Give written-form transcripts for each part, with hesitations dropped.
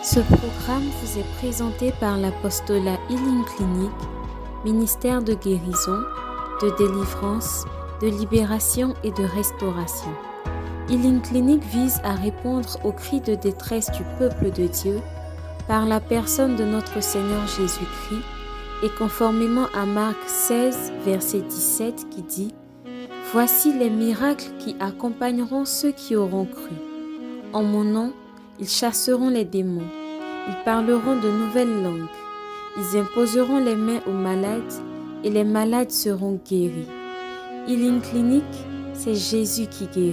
Ce programme vous est présenté par l'apostolat Healing Clinic, ministère de guérison, de délivrance, de libération et de restauration. Healing Clinic vise à répondre aux cris de détresse du peuple de Dieu par la personne de notre Seigneur Jésus-Christ et conformément à Marc 16, verset 17 qui dit « Voici les miracles qui accompagneront ceux qui auront cru. En mon nom, ils chasseront les démons, ils parleront de nouvelles langues, ils imposeront les mains aux malades et les malades seront guéris. » Healing Clinic, c'est Jésus qui guérit.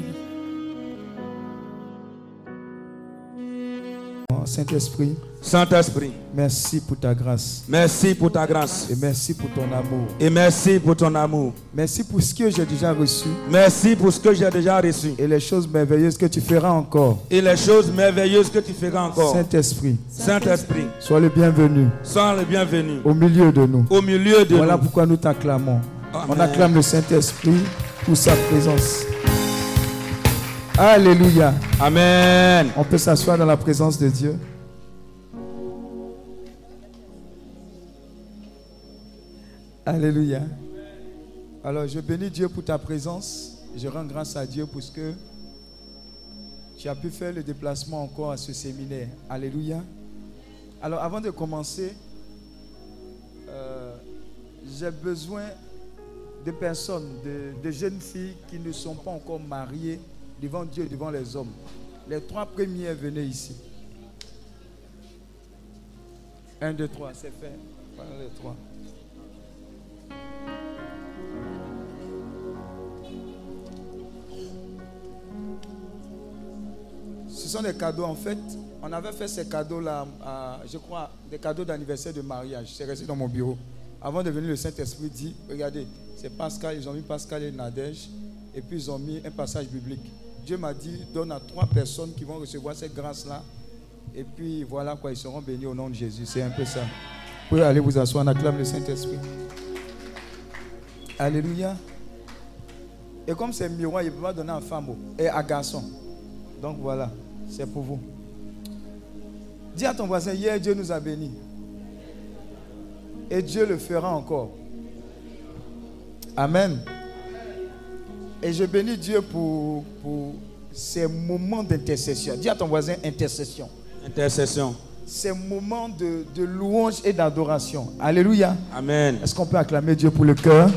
Saint-Esprit, Saint-Esprit, merci pour ta grâce. merci pour ta grâce Et merci pour ton amour. et merci pour ton amour. Merci pour ce que j'ai déjà reçu Merci pour ce que j'ai déjà reçu et les choses merveilleuses que tu feras encore. et les choses merveilleuses que tu feras encore. Saint-Esprit, Saint-Esprit, sois le bienvenu sois le bienvenu au milieu de nous. au milieu de Voilà nous. pourquoi nous t'acclamons. Amen. On acclame le Saint-Esprit pour sa présence. Alléluia. Amen. On peut s'asseoir dans la présence de Dieu. Alléluia. Alors, je bénis Dieu pour ta présence. Je rends grâce à Dieu pour ce que tu as pu faire le déplacement encore à ce séminaire. Alléluia. Alors, avant de commencer, j'ai besoin de personnes, de jeunes filles qui ne sont pas encore mariées devant Dieu et devant les hommes. Les 3 premiers, venez ici. 1, 2, 3, c'est fait. Voilà les 3. Ce sont des cadeaux en fait. On avait fait ces cadeaux-là, je crois, des cadeaux d'anniversaire de mariage. C'est resté dans mon bureau. Avant de venir, le Saint-Esprit dit, regardez, c'est Pascal, ils ont mis Pascal et Nadège, et puis ils ont mis un passage biblique. Dieu m'a dit, donne à 3 personnes qui vont recevoir cette grâce-là, et puis voilà quoi, ils seront bénis au nom de Jésus. C'est un peu ça. Vous pouvez aller vous asseoir, on acclame le Saint-Esprit. Alléluia. Et comme c'est miroir, il ne peut pas donner à femme et à garçon. Donc voilà, c'est pour vous. Dis à ton voisin, hier Dieu nous a bénis. Et Dieu le fera encore. Amen. Et je bénis Dieu pour ces moments d'intercession. Dis à ton voisin, intercession. Intercession. Ces moments de louange et d'adoration. Alléluia. Amen. Est-ce qu'on peut acclamer Dieu pour le cœur?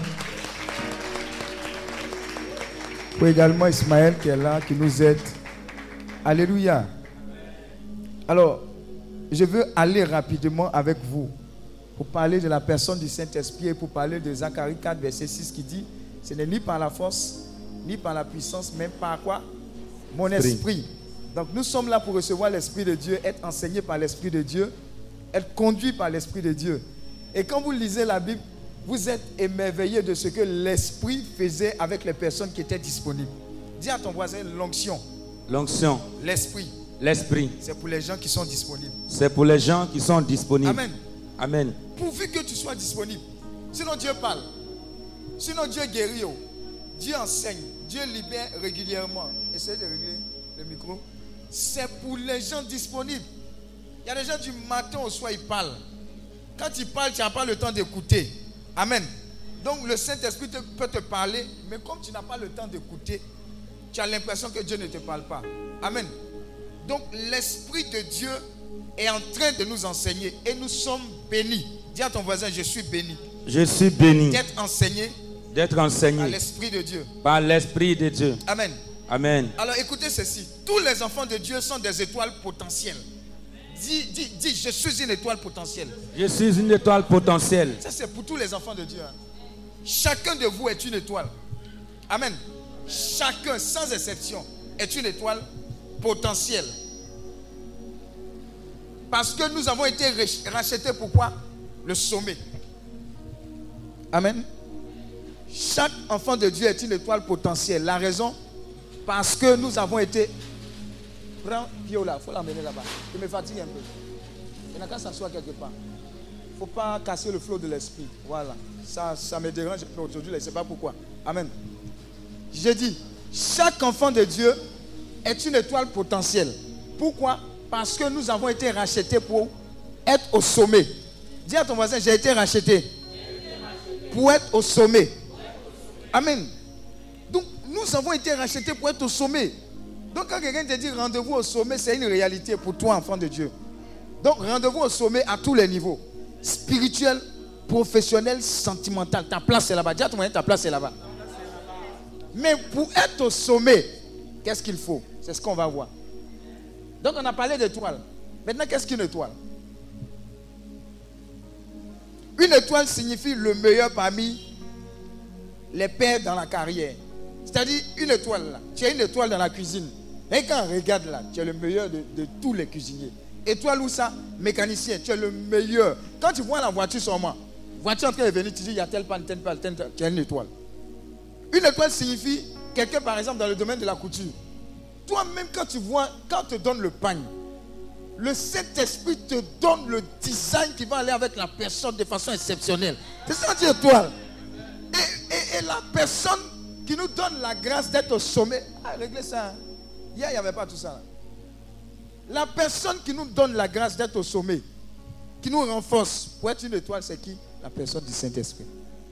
Pour également Ismaël qui est là, qui nous aide. Alléluia. Alors, je veux aller rapidement avec vous pour parler de la personne du Saint-Esprit et pour parler de Zacharie 4, verset 6 qui dit, ce n'est ni par la force, ni par la puissance, mais par quoi? Mon esprit. Donc nous sommes là pour recevoir l'Esprit de Dieu, être enseigné par l'Esprit de Dieu, être conduit par l'Esprit de Dieu. Et quand vous lisez la Bible, vous êtes émerveillé de ce que l'Esprit faisait avec les personnes qui étaient disponibles. Dis à ton voisin, l'onction. L'onction. L'Esprit. L'Esprit. C'est pour les gens qui sont disponibles. C'est pour les gens qui sont disponibles. Amen. Amen. Pourvu que tu sois disponible. Sinon Dieu parle. Sinon Dieu guérit. Dieu enseigne. Dieu libère régulièrement. Essayez de régler le micro. C'est pour les gens disponibles. Il y a des gens du matin au soir, ils parlent. Quand ils parlent, tu n'as pas le temps d'écouter. Amen. Donc le Saint-Esprit peut te parler, mais comme tu n'as pas le temps d'écouter, tu as l'impression que Dieu ne te parle pas. Amen. Donc l'Esprit de Dieu est en train de nous enseigner et nous sommes bénis. Dis à ton voisin, je suis béni. Je suis béni D'être enseigné d'être enseigné par l'Esprit de Dieu. par l'Esprit de Dieu. Amen. Amen. Alors écoutez ceci. Tous les enfants de Dieu sont des étoiles potentielles. Dis, je suis une étoile potentielle. Je suis une étoile potentielle. Ça c'est pour tous les enfants de Dieu. Chacun de vous est une étoile. Amen. Chacun, sans exception, est une étoile potentielle. Parce que nous avons été rachetés pour quoi? Le sommet. Amen. Chaque enfant de Dieu est une étoile potentielle. La raison? Parce que nous avons été... Prends Pio là, il faut l'emmener là-bas. Il me fatigue un peu. Il n'a qu'à s'asseoir quelque part. Il ne faut pas casser le flot de l'esprit. Voilà. Ça me dérange aujourd'hui, je ne sais pas pourquoi. Amen. J'ai dit, chaque enfant de Dieu est une étoile potentielle. Pourquoi? Parce que nous avons été rachetés pour être au sommet. Dis à ton voisin, j'ai été racheté pour être au sommet. Amen. Donc, nous avons été rachetés pour être au sommet. Donc, quand quelqu'un te dit rendez-vous au sommet, c'est une réalité pour toi, enfant de Dieu. Donc, rendez-vous au sommet à tous les niveaux. Spirituel, professionnel, sentimental. Ta place est là-bas. Dis à ton voisin, ta place est là-bas. Mais pour être au sommet, qu'est-ce qu'il faut? C'est ce qu'on va voir. Donc, on a parlé d'étoiles. Maintenant, qu'est-ce qu'une étoile? Une étoile signifie le meilleur parmi les pères dans la carrière. C'est-à-dire, une étoile là, tu as une étoile dans la cuisine. Et quand on regarde là, tu es le meilleur de tous les cuisiniers. Étoile où ça? Mécanicien, tu es le meilleur. Quand tu vois la voiture seulement, voiture en train de venir, tu dis, il y a telle panne, tu as une étoile. Une étoile signifie quelqu'un, par exemple, dans le domaine de la couture. Toi-même, quand tu vois, quand on te donne le pagne, le Saint-Esprit te donne le design qui va aller avec la personne de façon exceptionnelle. C'est ça, tu es étoile. Et la personne qui nous donne la grâce d'être au sommet, réglez ça. Hier, il n'y avait pas tout ça. Là. La personne qui nous donne la grâce d'être au sommet, qui nous renforce pour être une étoile, c'est qui? La personne du Saint-Esprit.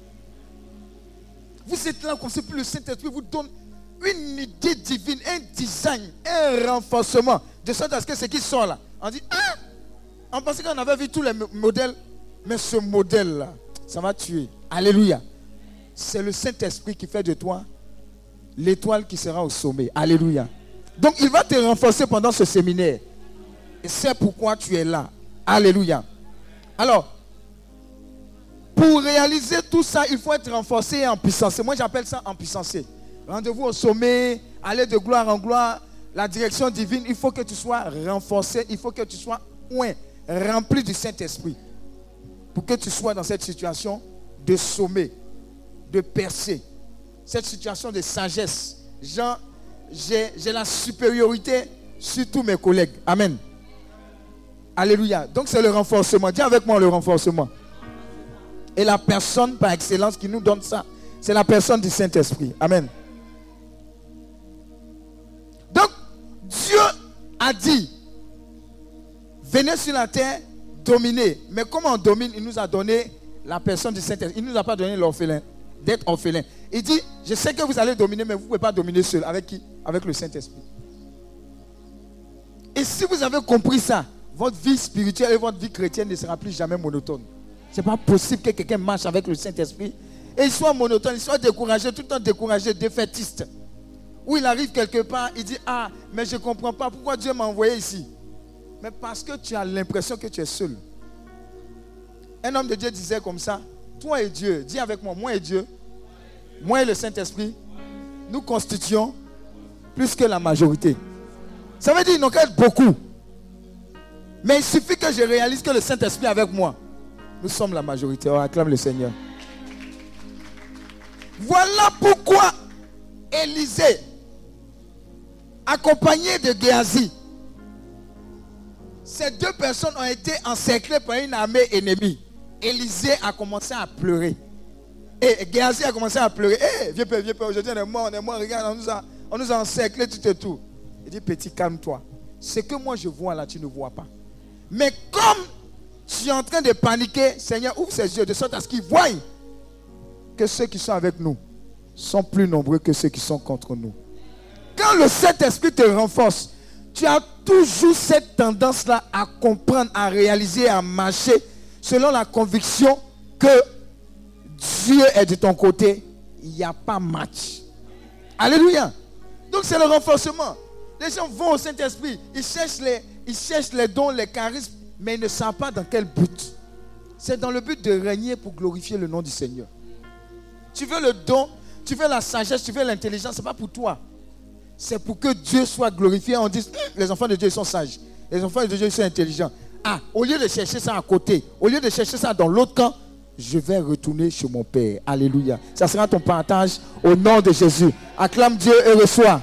Vous êtes là comme c'est plus le Saint-Esprit vous donne une idée divine, un design, un renforcement. De sorte à ce que ce qui sort là, on dit, ah, on pensait qu'on avait vu tous les modèles, mais ce modèle-là, ça va tuer. Alléluia. C'est le Saint-Esprit qui fait de toi l'étoile qui sera au sommet. Alléluia. Donc il va te renforcer pendant ce séminaire. Et c'est pourquoi tu es là. Alléluia. Alors, pour réaliser tout ça, il faut être renforcé et en puissance. Moi, j'appelle ça en puissance. Rendez-vous au sommet, aller de gloire en gloire, la direction divine. Il faut que tu sois renforcé, il faut que tu sois rempli du Saint-Esprit. Pour que tu sois dans cette situation de sommet, de percée, cette situation de sagesse. Genre, j'ai la supériorité sur tous mes collègues. Amen. Alléluia. Donc c'est le renforcement. Dis avec moi le renforcement. Et la personne par excellence qui nous donne ça, c'est la personne du Saint-Esprit. Amen. Donc, Dieu a dit, venez sur la terre, dominez. Mais comment on domine? Il nous a donné la personne du Saint-Esprit. Il ne nous a pas donné l'orphelin, d'être orphelin. Il dit, je sais que vous allez dominer, mais vous ne pouvez pas dominer seul. Avec qui? Avec le Saint-Esprit. Et si vous avez compris ça, votre vie spirituelle et votre vie chrétienne ne sera plus jamais monotone. Ce n'est pas possible que quelqu'un marche avec le Saint-Esprit et il soit monotone, il soit découragé, tout le temps découragé, défaitiste. Ou il arrive quelque part, il dit, ah, mais je ne comprends pas pourquoi Dieu m'a envoyé ici. Mais parce que tu as l'impression que tu es seul. Un homme de Dieu disait comme ça, toi et Dieu, dis avec moi, moi et Dieu, moi et le Saint-Esprit, nous constituons plus que la majorité. Ça veut dire qu'il n'y en a qu'à être beaucoup. Mais il suffit que je réalise que le Saint-Esprit est avec moi. Nous sommes la majorité. On acclame le Seigneur. Voilà pourquoi Élisée, accompagné de Géasi, ces deux personnes ont été encerclées par une armée ennemie. Élisée a commencé à pleurer. Et Géasi a commencé à pleurer. Hé, viens père, aujourd'hui on est mort, regarde, on nous a encerclés tout et tout. Il dit, petit, calme-toi. Ce que moi je vois là, tu ne vois pas. Mais comme tu es en train de paniquer, Seigneur, ouvre ses yeux de sorte à ce qu'ils voient que ceux qui sont avec nous sont plus nombreux que ceux qui sont contre nous. Quand le Saint-Esprit te renforce, tu as toujours cette tendance-là à comprendre, à réaliser, à marcher selon la conviction que Dieu est de ton côté. Il n'y a pas match. Alléluia. Donc c'est le renforcement. Les gens vont au Saint-Esprit, ils cherchent les dons, les charismes, mais ils ne savent pas dans quel but. C'est dans le but de régner pour glorifier le nom du Seigneur. Tu veux le don, tu veux la sagesse, tu veux l'intelligence, ce n'est pas pour toi. C'est pour que Dieu soit glorifié. On dit, les enfants de Dieu ils sont sages, les enfants de Dieu ils sont intelligents. Ah, au lieu de chercher ça à côté, au lieu de chercher ça dans l'autre camp, je vais retourner chez mon Père. Alléluia. Ça sera ton partage au nom de Jésus. Acclame Dieu et reçois.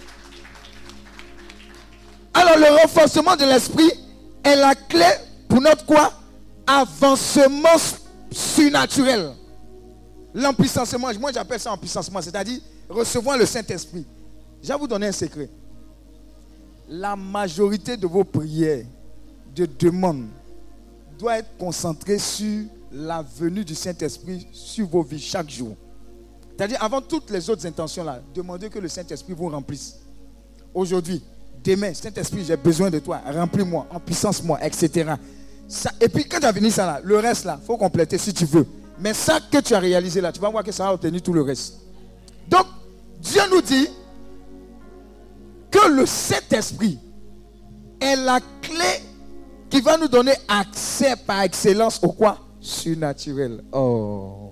Alors le renforcement de l'esprit est la clé pour notre quoi? Avancement surnaturel. L'empuissancement, moi j'appelle ça empuissancement, c'est-à-dire recevoir le Saint-Esprit. Je vais vous donner un secret. la majorité de vos prières, de demandes, doit être concentrée sur la venue du Saint-Esprit sur vos vies chaque jour. C'est-à-dire, avant toutes les autres intentions là, demandez que le Saint-Esprit vous remplisse. Aujourd'hui, demain, Saint-Esprit, j'ai besoin de toi, remplis-moi, en puissance-moi, etc. Ça, et puis, quand tu as fini ça là, le reste là, il faut compléter si tu veux. Mais ça que tu as réalisé là, tu vas voir que ça va obtenir tout le reste. Donc, Dieu nous dit que le Saint-Esprit est la clé qui va nous donner accès par excellence au quoi? Surnaturel. Oh.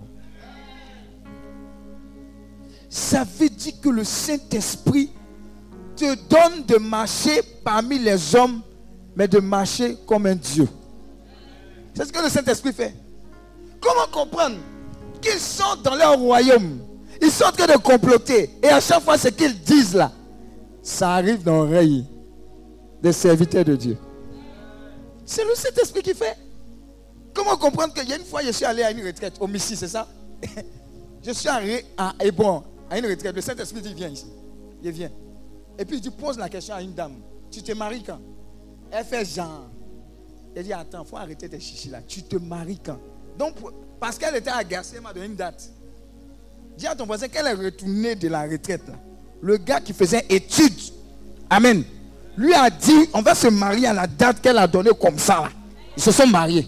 Ça veut dire que le Saint-Esprit te donne de marcher parmi les hommes, mais de marcher comme un Dieu. C'est ce que le Saint-Esprit fait. Comment comprendre qu'ils sont dans leur royaume? Ils sont en train de comploter. Et à chaque fois, ce qu'ils disent là, ça arrive dans l'oreille des serviteurs de Dieu. C'est le Saint-Esprit qui fait. Comment comprendre qu'il y a une fois, je suis allé à une retraite au Missi, c'est ça? Je suis allé à Hébron, à une retraite. Le Saint-Esprit dit, viens ici. Il vient. Et puis il pose la question à une dame. Tu te maries quand? Elle fait genre. Elle dit, attends, il faut arrêter tes chichis là. Tu te maries quand? Donc, parce qu'elle était agacée, elle m'a donné une date. Dis à ton voisin qu'elle est retournée de la retraite là. Le gars qui faisait études, amen, lui a dit, on va se marier à la date qu'elle a donnée comme ça là. Ils se sont mariés.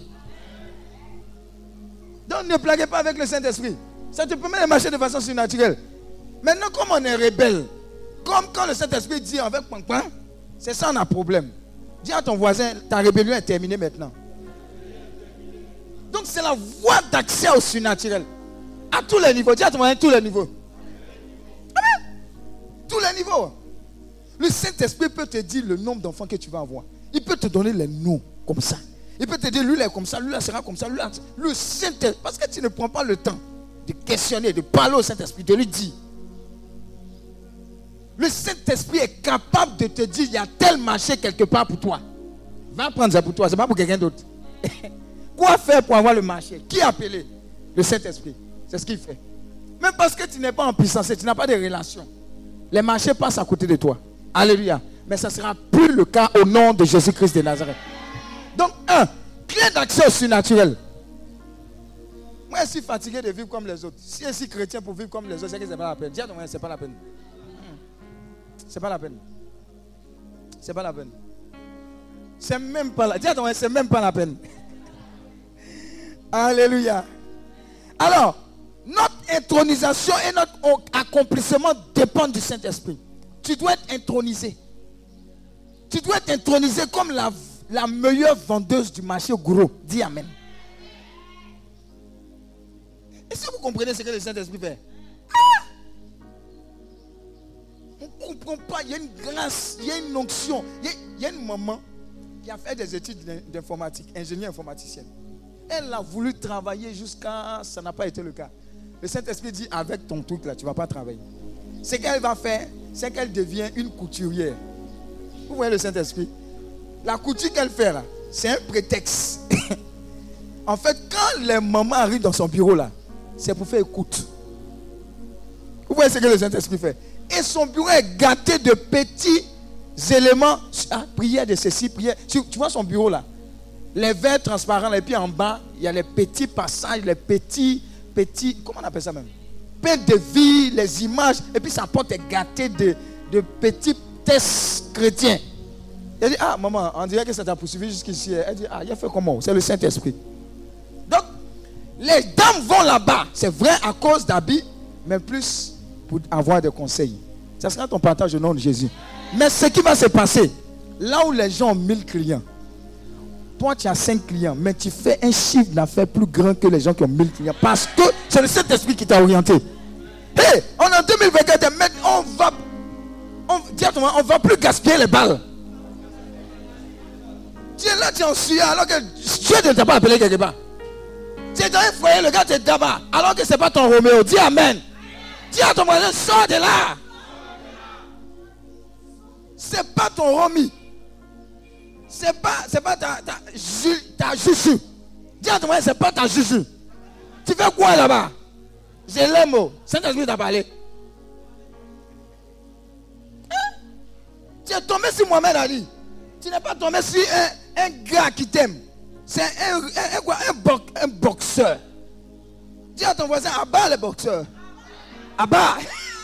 Donc ne plaguez pas avec le Saint-Esprit. Ça te permet de marcher de façon surnaturelle. Maintenant, comme on est rebelle, comme quand le Saint-Esprit dit avec Pang, c'est ça on a problème. Dis à ton voisin, ta rébellion est terminée maintenant. Donc c'est la voie d'accès au surnaturel. À tous les niveaux. Dis à ton voisin, tous les niveaux. Amen. Tous les niveaux. Le Saint-Esprit peut te dire le nombre d'enfants que tu vas avoir. Il peut te donner les noms comme ça. Il peut te dire, lui là est comme ça, lui là sera comme ça, lui là. Le Saint-Esprit, parce que tu ne prends pas le temps de questionner, de parler au Saint-Esprit, de lui dire. Le Saint-Esprit est capable de te dire, il y a tel marché quelque part pour toi. Va prendre ça pour toi, c'est pas pour quelqu'un d'autre. Quoi faire pour avoir le marché? Qui a appelé? Le Saint-Esprit. C'est ce qu'il fait. Même parce que tu n'es pas en puissance, tu n'as pas de relation. Les marchés passent à côté de toi. Alléluia. Mais ça ne sera plus le cas au nom de Jésus-Christ de Nazareth. Donc, clé d'accès au surnaturel. Moi, je suis fatigué de vivre comme les autres. Si je suis chrétien pour vivre comme les autres, c'est que ce n'est pas la peine. Dis à ton frère, ce n'est pas la peine. C'est pas la peine. C'est pas la peine. C'est même pas la peine. Dis à ton frère, c'est même pas la peine. Alléluia. Alors, notre intronisation et notre accomplissement dépendent du Saint-Esprit. Tu dois être intronisé. Tu dois être intronisé comme la meilleure vendeuse du marché gros. Dis amen. Est-ce que vous comprenez ce que le Saint-Esprit fait? On ne comprend pas. Il y a une grâce, il y a une onction. Il y a une maman qui a fait des études d'informatique, ingénieure informaticienne. Elle a voulu travailler jusqu'à... Ça n'a pas été le cas. Le Saint-Esprit dit, avec ton truc là, tu ne vas pas travailler. Ce qu'elle va faire, c'est qu'elle devient une couturière. Vous voyez le Saint-Esprit? La couture qu'elle fait là, c'est un prétexte. En fait, quand les mamans arrivent dans son bureau là, c'est pour faire écoute. Vous voyez ce que le Saint-Esprit fait? Et son bureau est gâté de petits éléments. Prière de ceci, prière. Tu vois son bureau là? Les verres transparents, et puis en bas, il y a les petits passages, les petits, comment on appelle ça même? Pain de vie, les images, et puis sa porte est gâtée de petits tests chrétiens. Elle dit, maman, on dirait que ça t'a poursuivi jusqu'ici. Elle dit, il a fait comment? C'est le Saint-Esprit. Donc, les dames vont là-bas, c'est vrai à cause d'habits, mais plus pour avoir des conseils. Ça sera ton partage au nom de Jésus. Mais ce qui va se passer, là où les gens ont 1000 clients, toi tu as 5 clients, mais tu fais un chiffre d'affaires plus grand que les gens qui ont 1000 clients. Parce que c'est le Saint-Esprit qui t'a orienté. Hey, on est en 2024, on va plus gaspiller les balles. Tu es là, tu es en sueur, alors que Dieu ne t'a pas appelé quelque part. Tu es dans un foyer, le gars te tabac, alors que ce n'est pas ton Roméo. Dis Amen. Dis à ton voisin, sors de là. C'est pas ton Romy. C'est pas ta Juju. Dis à ton voisin, c'est pas ta Juju. Tu fais quoi là-bas? Je l'aime. Saint-Esprit t'a parlé. Tu es tombé sur Mohamed Ali. Tu n'es pas tombé sur un gars qui t'aime. C'est un boxeur. Dis à ton voisin, abat le boxeur. Abat.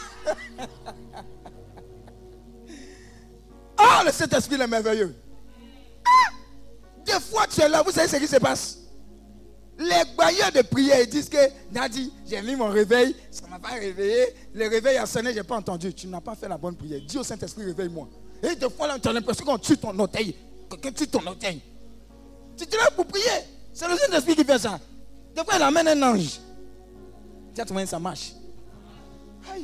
Oh, le Saint-Esprit est merveilleux. Des fois, tu es là, vous savez ce qui se passe. Les bailleurs de prière, ils disent que Nadi, j'ai mis mon réveil, ça ne m'a pas réveillé. Le réveil a sonné, je n'ai pas entendu. Tu n'as pas fait la bonne prière. Dis au Saint-Esprit, réveille-moi. Et des fois, là, tu as l'impression qu'on tue ton orteil. Quelqu'un tue ton orteil. Tu te lèves pour prier. C'est le Saint-Esprit qui fait ça. Des fois, il amène un ange. Tiens, tu vois, ça marche. Aïe.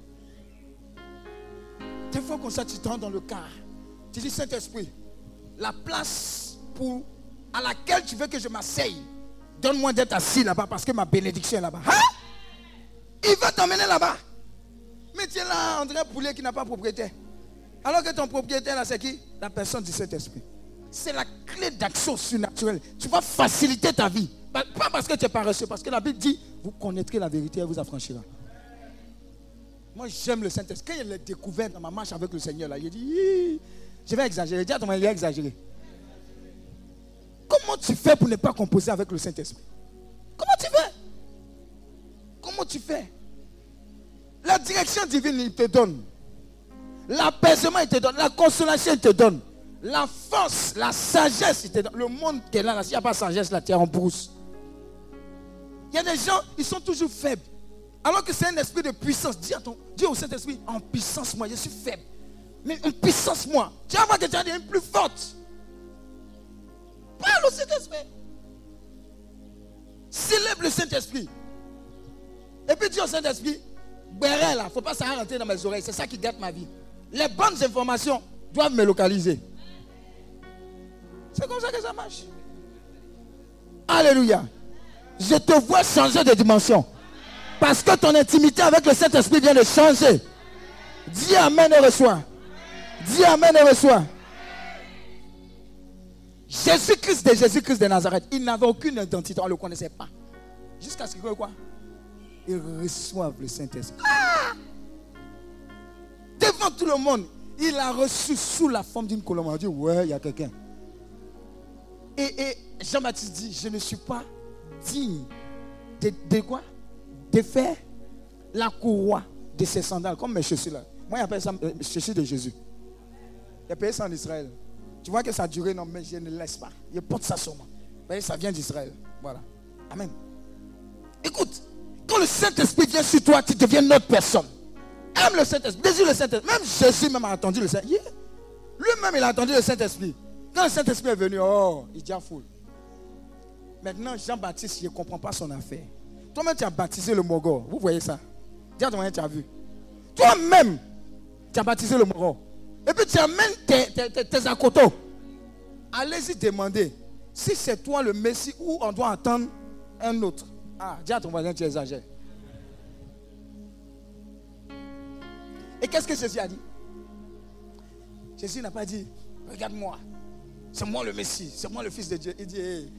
Des fois, comme ça, tu te rends dans le car. Tu dis, Saint-Esprit, la place à laquelle tu veux que je m'asseye, donne-moi d'être assis là-bas parce que ma bénédiction est là-bas. Hein? Il va t'emmener là-bas. Mais tu es là, on dirait un poulet qui n'a pas propriétaire. Alors que ton propriétaire là, c'est qui? La personne du Saint-Esprit. C'est la clé d'action surnaturelle. Tu vas faciliter ta vie. Pas parce que tu es paresseux, parce que la Bible dit, vous connaîtrez la vérité et vous affranchira. Moi, j'aime le Saint-Esprit. Quand je l'ai découvert dans ma marche avec le Seigneur, là, il dit, je vais exagérer. Dis à ton mari, il a exagéré. Comment tu fais pour ne pas composer avec le Saint-Esprit? Comment tu fais? Comment tu fais? La direction divine, il te donne. L'apaisement, il te donne. La consolation, il te donne. La force, la sagesse, il te donne. Le monde qui est là, s'il n'y a pas de sagesse, là, tu es en brousse. Il y a des gens, ils sont toujours faibles. Alors que c'est un esprit de puissance. Dis au Saint-Esprit, en puissance, moi, je suis faible. Mais en puissance, moi. Tu vas voir que tu vas devenir plus forte. Parle au Saint-Esprit. Célèbre le Saint-Esprit. Et puis dis au Saint-Esprit, il ne faut pas ça rentrer dans mes oreilles. C'est ça qui gâte ma vie. Les bonnes informations doivent me localiser. C'est comme ça que ça marche. Alléluia. Je te vois changer de dimension. Parce que ton intimité avec le Saint-Esprit vient de changer. Dis Amen et reçois. Dis Amen et reçois. Jésus-Christ de Nazareth, il n'avait aucune identité, on ne le connaissait pas. Jusqu'à ce que quoi? Il reçoive le Saint-Esprit. Devant tout le monde, il a reçu sous la forme d'une colombe. On a dit, ouais, il y a quelqu'un. Et Jean-Baptiste dit, je ne suis pas digne de quoi? De faire la courroie de ses sandales, comme mes chaussures là. Moi, j'appelle ça chaussures de Jésus. Il a payé ça en Israël. Tu vois que ça a duré, non, mais je ne laisse pas. Je porte ça sur moi. Vous voyez, ça vient d'Israël. Voilà. Amen. Écoute, quand le Saint-Esprit vient sur toi, tu deviens une autre personne. Aime le Saint-Esprit, désire le Saint-Esprit. Même Jésus même a entendu le Saint-Esprit. Lui-même, il a entendu le Saint-Esprit. Quand le Saint-Esprit est venu, oh, il dit à foule. Maintenant, Jean-Baptiste, il ne comprend pas son affaire. Toi-même, tu as baptisé le Mogor. Vous voyez ça? Dis à ton moyen, tu as vu. Toi-même, tu as baptisé le Mogor. Et puis tu amènes tes akotos. Allez-y demander si c'est toi le Messie ou on doit attendre un autre. Ah, dis à ton voisin, tu exagères. Et qu'est-ce que Jésus a dit? Jésus n'a pas dit, regarde-moi, c'est moi le Messie, c'est moi le Fils de Dieu. Il dit, hey.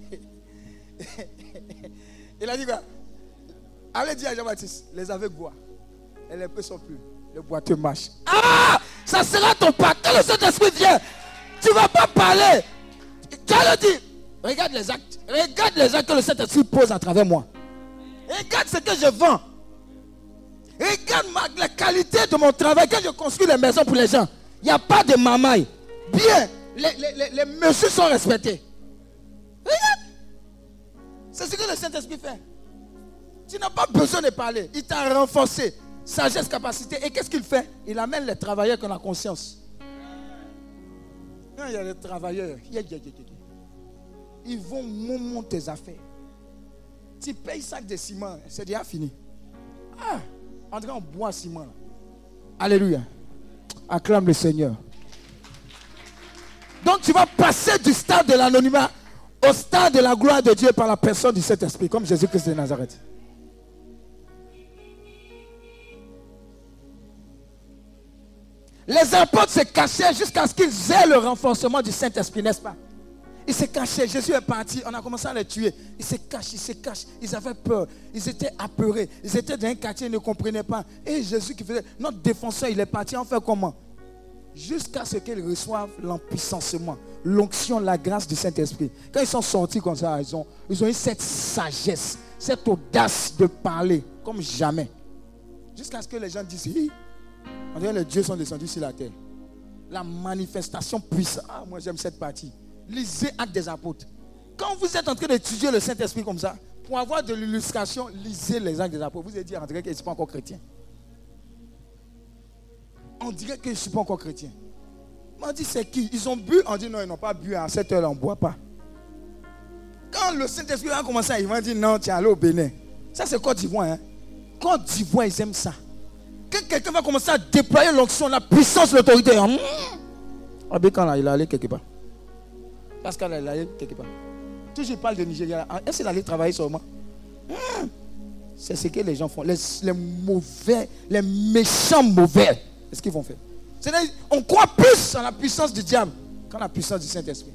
Il a dit quoi? Allez dire à Jean-Baptiste, les aveugles boivent et les peu sont plus. Le boiteux marche. Ah! Ça sera ton pas. Quand le Saint-Esprit vient, tu ne vas pas parler. Tu vas le dire. Regarde les actes. Regarde les actes que le Saint-Esprit pose à travers moi. Regarde ce que je vends. Regarde la qualité de mon travail. Quand je construis les maisons pour les gens, il n'y a pas de mamaille. Bien, les messieurs sont respectés. Regarde. C'est ce que le Saint-Esprit fait. Tu n'as pas besoin de parler. Il t'a renforcé. Sagesse, capacité. Et qu'est-ce qu'il fait? Il amène les travailleurs qui ont la conscience. Quand il y a des travailleurs, ils vont monter tes affaires. Tu payes sac de ciment, c'est déjà fini. Ah, en tout cas, on boit ciment. Alléluia. Acclame le Seigneur. Donc tu vas passer du stade de l'anonymat au stade de la gloire de Dieu par la personne du Saint-Esprit, comme Jésus-Christ de Nazareth. Les apôtres se cachaient jusqu'à ce qu'ils aient le renforcement du Saint-Esprit, n'est-ce pas? Ils se cachaient. Jésus est parti. On a commencé à les tuer. Ils se cachent. Ils avaient peur. Ils étaient apeurés. Ils étaient dans un quartier, ils ne comprenaient pas. Et Jésus qui faisait, notre défenseur, il est parti. On fait comment? jusqu'à ce qu'ils reçoivent l'empuissancement, l'onction, la grâce du Saint-Esprit. Quand ils sont sortis comme ça, ils ont eu cette sagesse, cette audace de parler comme jamais. Jusqu'à ce que les gens disent, hi, on dirait que les dieux sont descendus sur la terre. La manifestation puissante. Ah, moi j'aime cette partie. Lisez Actes des Apôtres. Quand vous êtes en train d'étudier le Saint-Esprit comme ça, pour avoir de l'illustration, lisez les Actes des Apôtres. Vous allez dire, on dirait que je ne suis pas encore chrétien. On dirait que je ne suis pas encore chrétien. On dit, c'est qui? Ils ont bu? On dit, non, ils n'ont pas bu. À cette heure-là, on ne boit pas. Quand le Saint-Esprit a commencé, ils vont dire, non, tu es allé au Bénin. Ça, c'est Côte d'Ivoire. Hein? Côte d'Ivoire, ils aiment ça. Quand quelqu'un va commencer à déployer l'onction, la puissance, l'autorité, Abékan, là, il est allé quelque part. Pascal, il est allé quelque part. Toujours, il parle de Nigeria. Est-ce qu'il allait travailler sur moi? C'est ce que les gens font. Les mauvais, les méchants mauvais. Qu'est-ce qu'ils vont faire? C'est-à-dire, on croit plus en la puissance du diable qu'en la puissance du Saint-Esprit.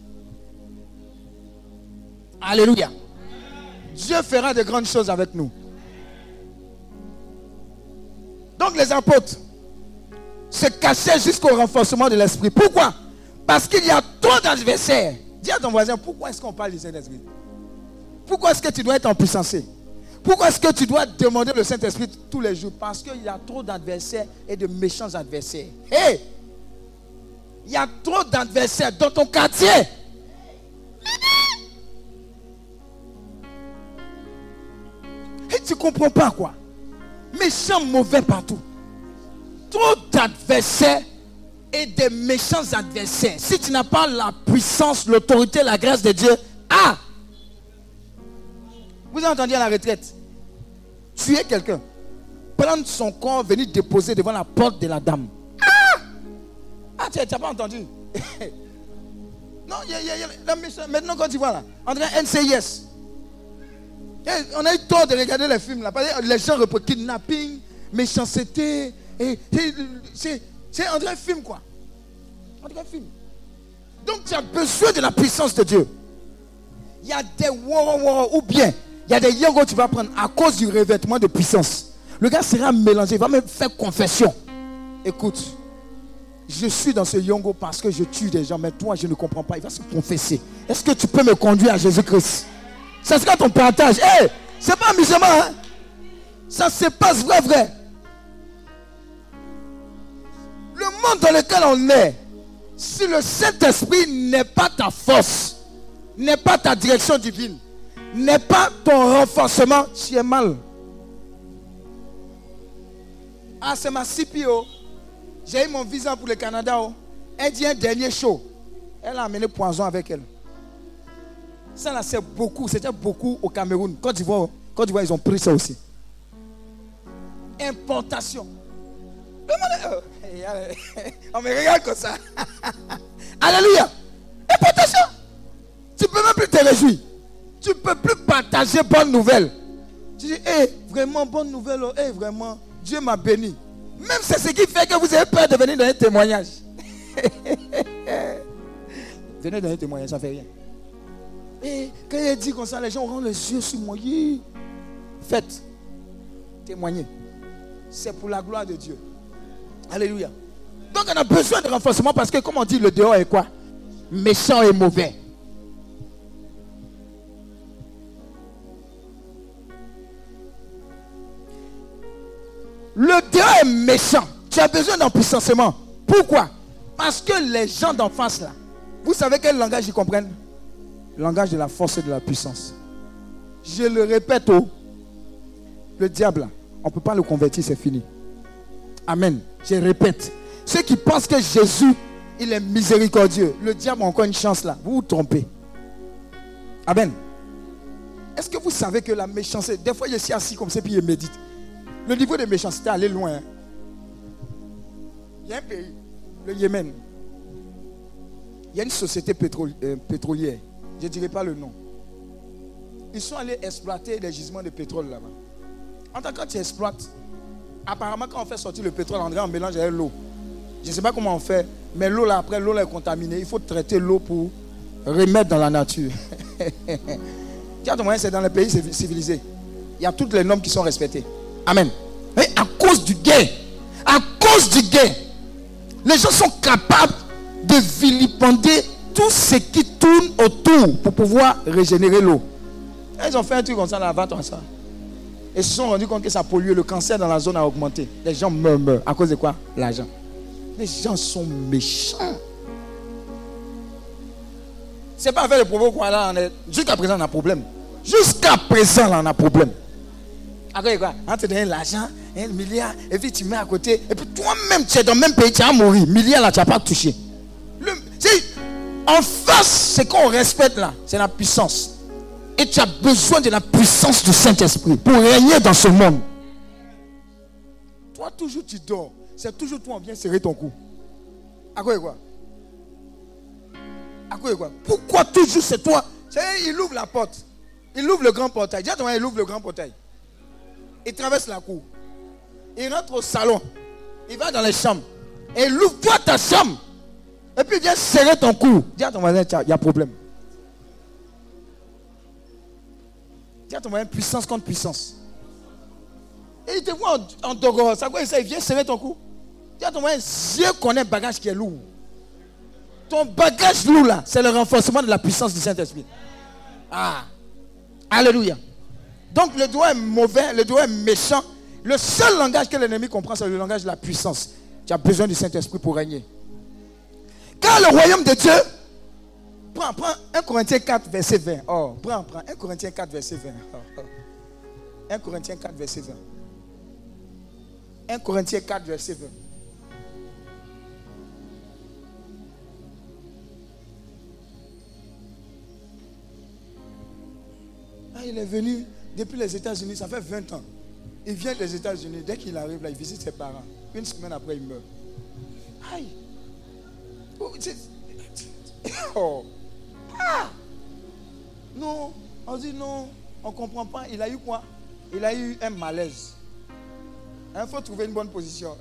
Alléluia. Dieu fera de grandes choses avec nous. Donc les apôtres se cachaient jusqu'au renforcement de l'esprit. Pourquoi? Parce qu'il y a trop d'adversaires. Dis à ton voisin, pourquoi est-ce qu'on parle du Saint-Esprit? Pourquoi est-ce que tu dois être empuissancé? Pourquoi est-ce que tu dois demander le Saint-Esprit tous les jours? Parce qu'il y a trop d'adversaires et de méchants adversaires. Hey! Il y a trop d'adversaires dans ton quartier. Et tu ne comprends pas quoi? Méchants, mauvais partout. Trop d'adversaires et des méchants adversaires. Si tu n'as pas la puissance, l'autorité, la grâce de Dieu, vous avez entendu à la retraite, tuer quelqu'un, prendre son corps, venir déposer devant la porte de la dame. Tu n'as pas entendu? Non, il y a la méchante. Maintenant, quand tu vois là, on dirait NCIS. On a eu tort de regarder les films là. Les gens reprennent kidnapping, méchanceté. C'est on dirait un film quoi. On dirait un film. Donc tu as besoin de la puissance de Dieu. Il y a des ou bien il y a des yongo que tu vas prendre à cause du revêtement de puissance. Le gars sera mélangé, il va même faire confession. Écoute, je suis dans ce yongo parce que je tue des gens, mais toi je ne comprends pas. Il va se confesser. Est-ce que tu peux me conduire à Jésus-Christ? Ça sera ton partage. C'est pas amusement. Hein? Ça se passe vrai. Le monde dans lequel on est, si le Saint-Esprit n'est pas ta force, n'est pas ta direction divine, n'est pas ton renforcement, tu es mal. C'est ma CPO. J'ai eu mon visa pour le Canada. Elle dit un dernier show. Elle a amené poison avec elle. Ça là, c'est beaucoup. C'était beaucoup au Cameroun. Côte d'Ivoire, ils ont pris ça aussi. Importation. On me regarde comme ça. Alléluia. Importation. Tu ne peux même plus te réjouir. Tu ne peux plus partager bonne nouvelle. Tu dis, vraiment bonne nouvelle. Vraiment, Dieu m'a béni. Même c'est ce qui fait que vous avez peur de venir donner un témoignage. Venez donner un témoignage, ça ne fait rien. Et quand il dit comme ça, les gens auront les yeux sur moi. Faites. Témoignez. C'est pour la gloire de Dieu. Alléluia. Donc on a besoin de renforcement parce que comme on dit, le dehors est quoi? Méchant et mauvais. Le dehors est méchant. Tu as besoin d'empuissancement. Pourquoi? Parce que les gens d'en face là, vous savez quel langage ils comprennent? Le langage de la force et de la puissance. Je le répète, le diable là, on ne peut pas le convertir, c'est fini. Amen. Je répète. Ceux qui pensent que Jésus, il est miséricordieux, le diable a encore une chance là. Vous vous trompez. Amen. Est-ce que vous savez que la méchanceté, des fois je suis assis comme ça puis je médite. Le niveau de méchanceté est allé loin. Hein? Il y a un pays, le Yémen. Il y a une société pétrolière. Je ne dirai pas le nom. Ils sont allés exploiter les gisements de pétrole là-bas. En tant que quand tu exploites, apparemment quand on fait sortir le pétrole, on mélange avec l'eau. Je ne sais pas comment on fait, mais l'eau là, après l'eau là est contaminée. Il faut traiter l'eau pour remettre dans la nature. C'est dans les pays civilisés. Il y a toutes les normes qui sont respectées. Amen. Mais à cause du gain, Les gens sont capables de vilipender tout ce qui tourne autour pour pouvoir régénérer l'eau. Ils ont fait un truc comme ça là, avant ça. Et se sont rendus compte que ça pollue. Le cancer dans la zone a augmenté. Les gens meurent. À cause de quoi? L'argent. Les gens sont méchants. C'est pas avec le problème quoi là. Jusqu'à présent on a problème. Jusqu'à présent là, on a problème. Après quoi? On te donne l'argent, 1 milliard, et puis tu mets à côté. Et puis toi-même, tu es dans le même pays, tu vas mourir. Milliard là, tu n'as pas touché. En face, ce qu'on respecte là, c'est la puissance. Et tu as besoin de la puissance du Saint-Esprit pour régner dans ce monde. Toi, toujours tu dors. C'est toujours toi, on vient serrer ton cou. À quoi et quoi? À quoi et quoi? Pourquoi toujours c'est toi? Il ouvre la porte. Il ouvre le grand portail. Dis à toi, il ouvre le grand portail. Il traverse la cour. Il rentre au salon. Il va dans les chambres. Et il ouvre toi ta chambre. Et puis il vient serrer ton cou. Dis à ton voisin, il y a problème. Dis à ton voisin, puissance contre puissance. Et il te voit en dogor. Ça quoi ça? Il vient serrer ton cou. Dis à ton voisin, Dieu connaît un bagage qui est lourd. Ton bagage lourd là, c'est le renforcement de la puissance du Saint-Esprit. Ah. Alléluia. Donc le doigt est mauvais, le doigt est méchant. Le seul langage que l'ennemi comprend, c'est le langage de la puissance. Tu as besoin du Saint-Esprit pour régner. Car le royaume de Dieu, prends 1 Corinthiens 4, verset 20. Oh, prends 1 Corinthiens 4, verset 20. 1 Corinthiens 4, verset 20. 1 Corinthiens 4, verset 20. Il est venu depuis les États-Unis, ça fait 20 ans. Il vient des États-Unis, dès qu'il arrive là, il visite ses parents. Une semaine après, il meurt. Aïe. Oh. Ah. Non, on dit non, on ne comprend pas. Il a eu quoi? Il a eu un malaise. Il faut trouver une bonne position.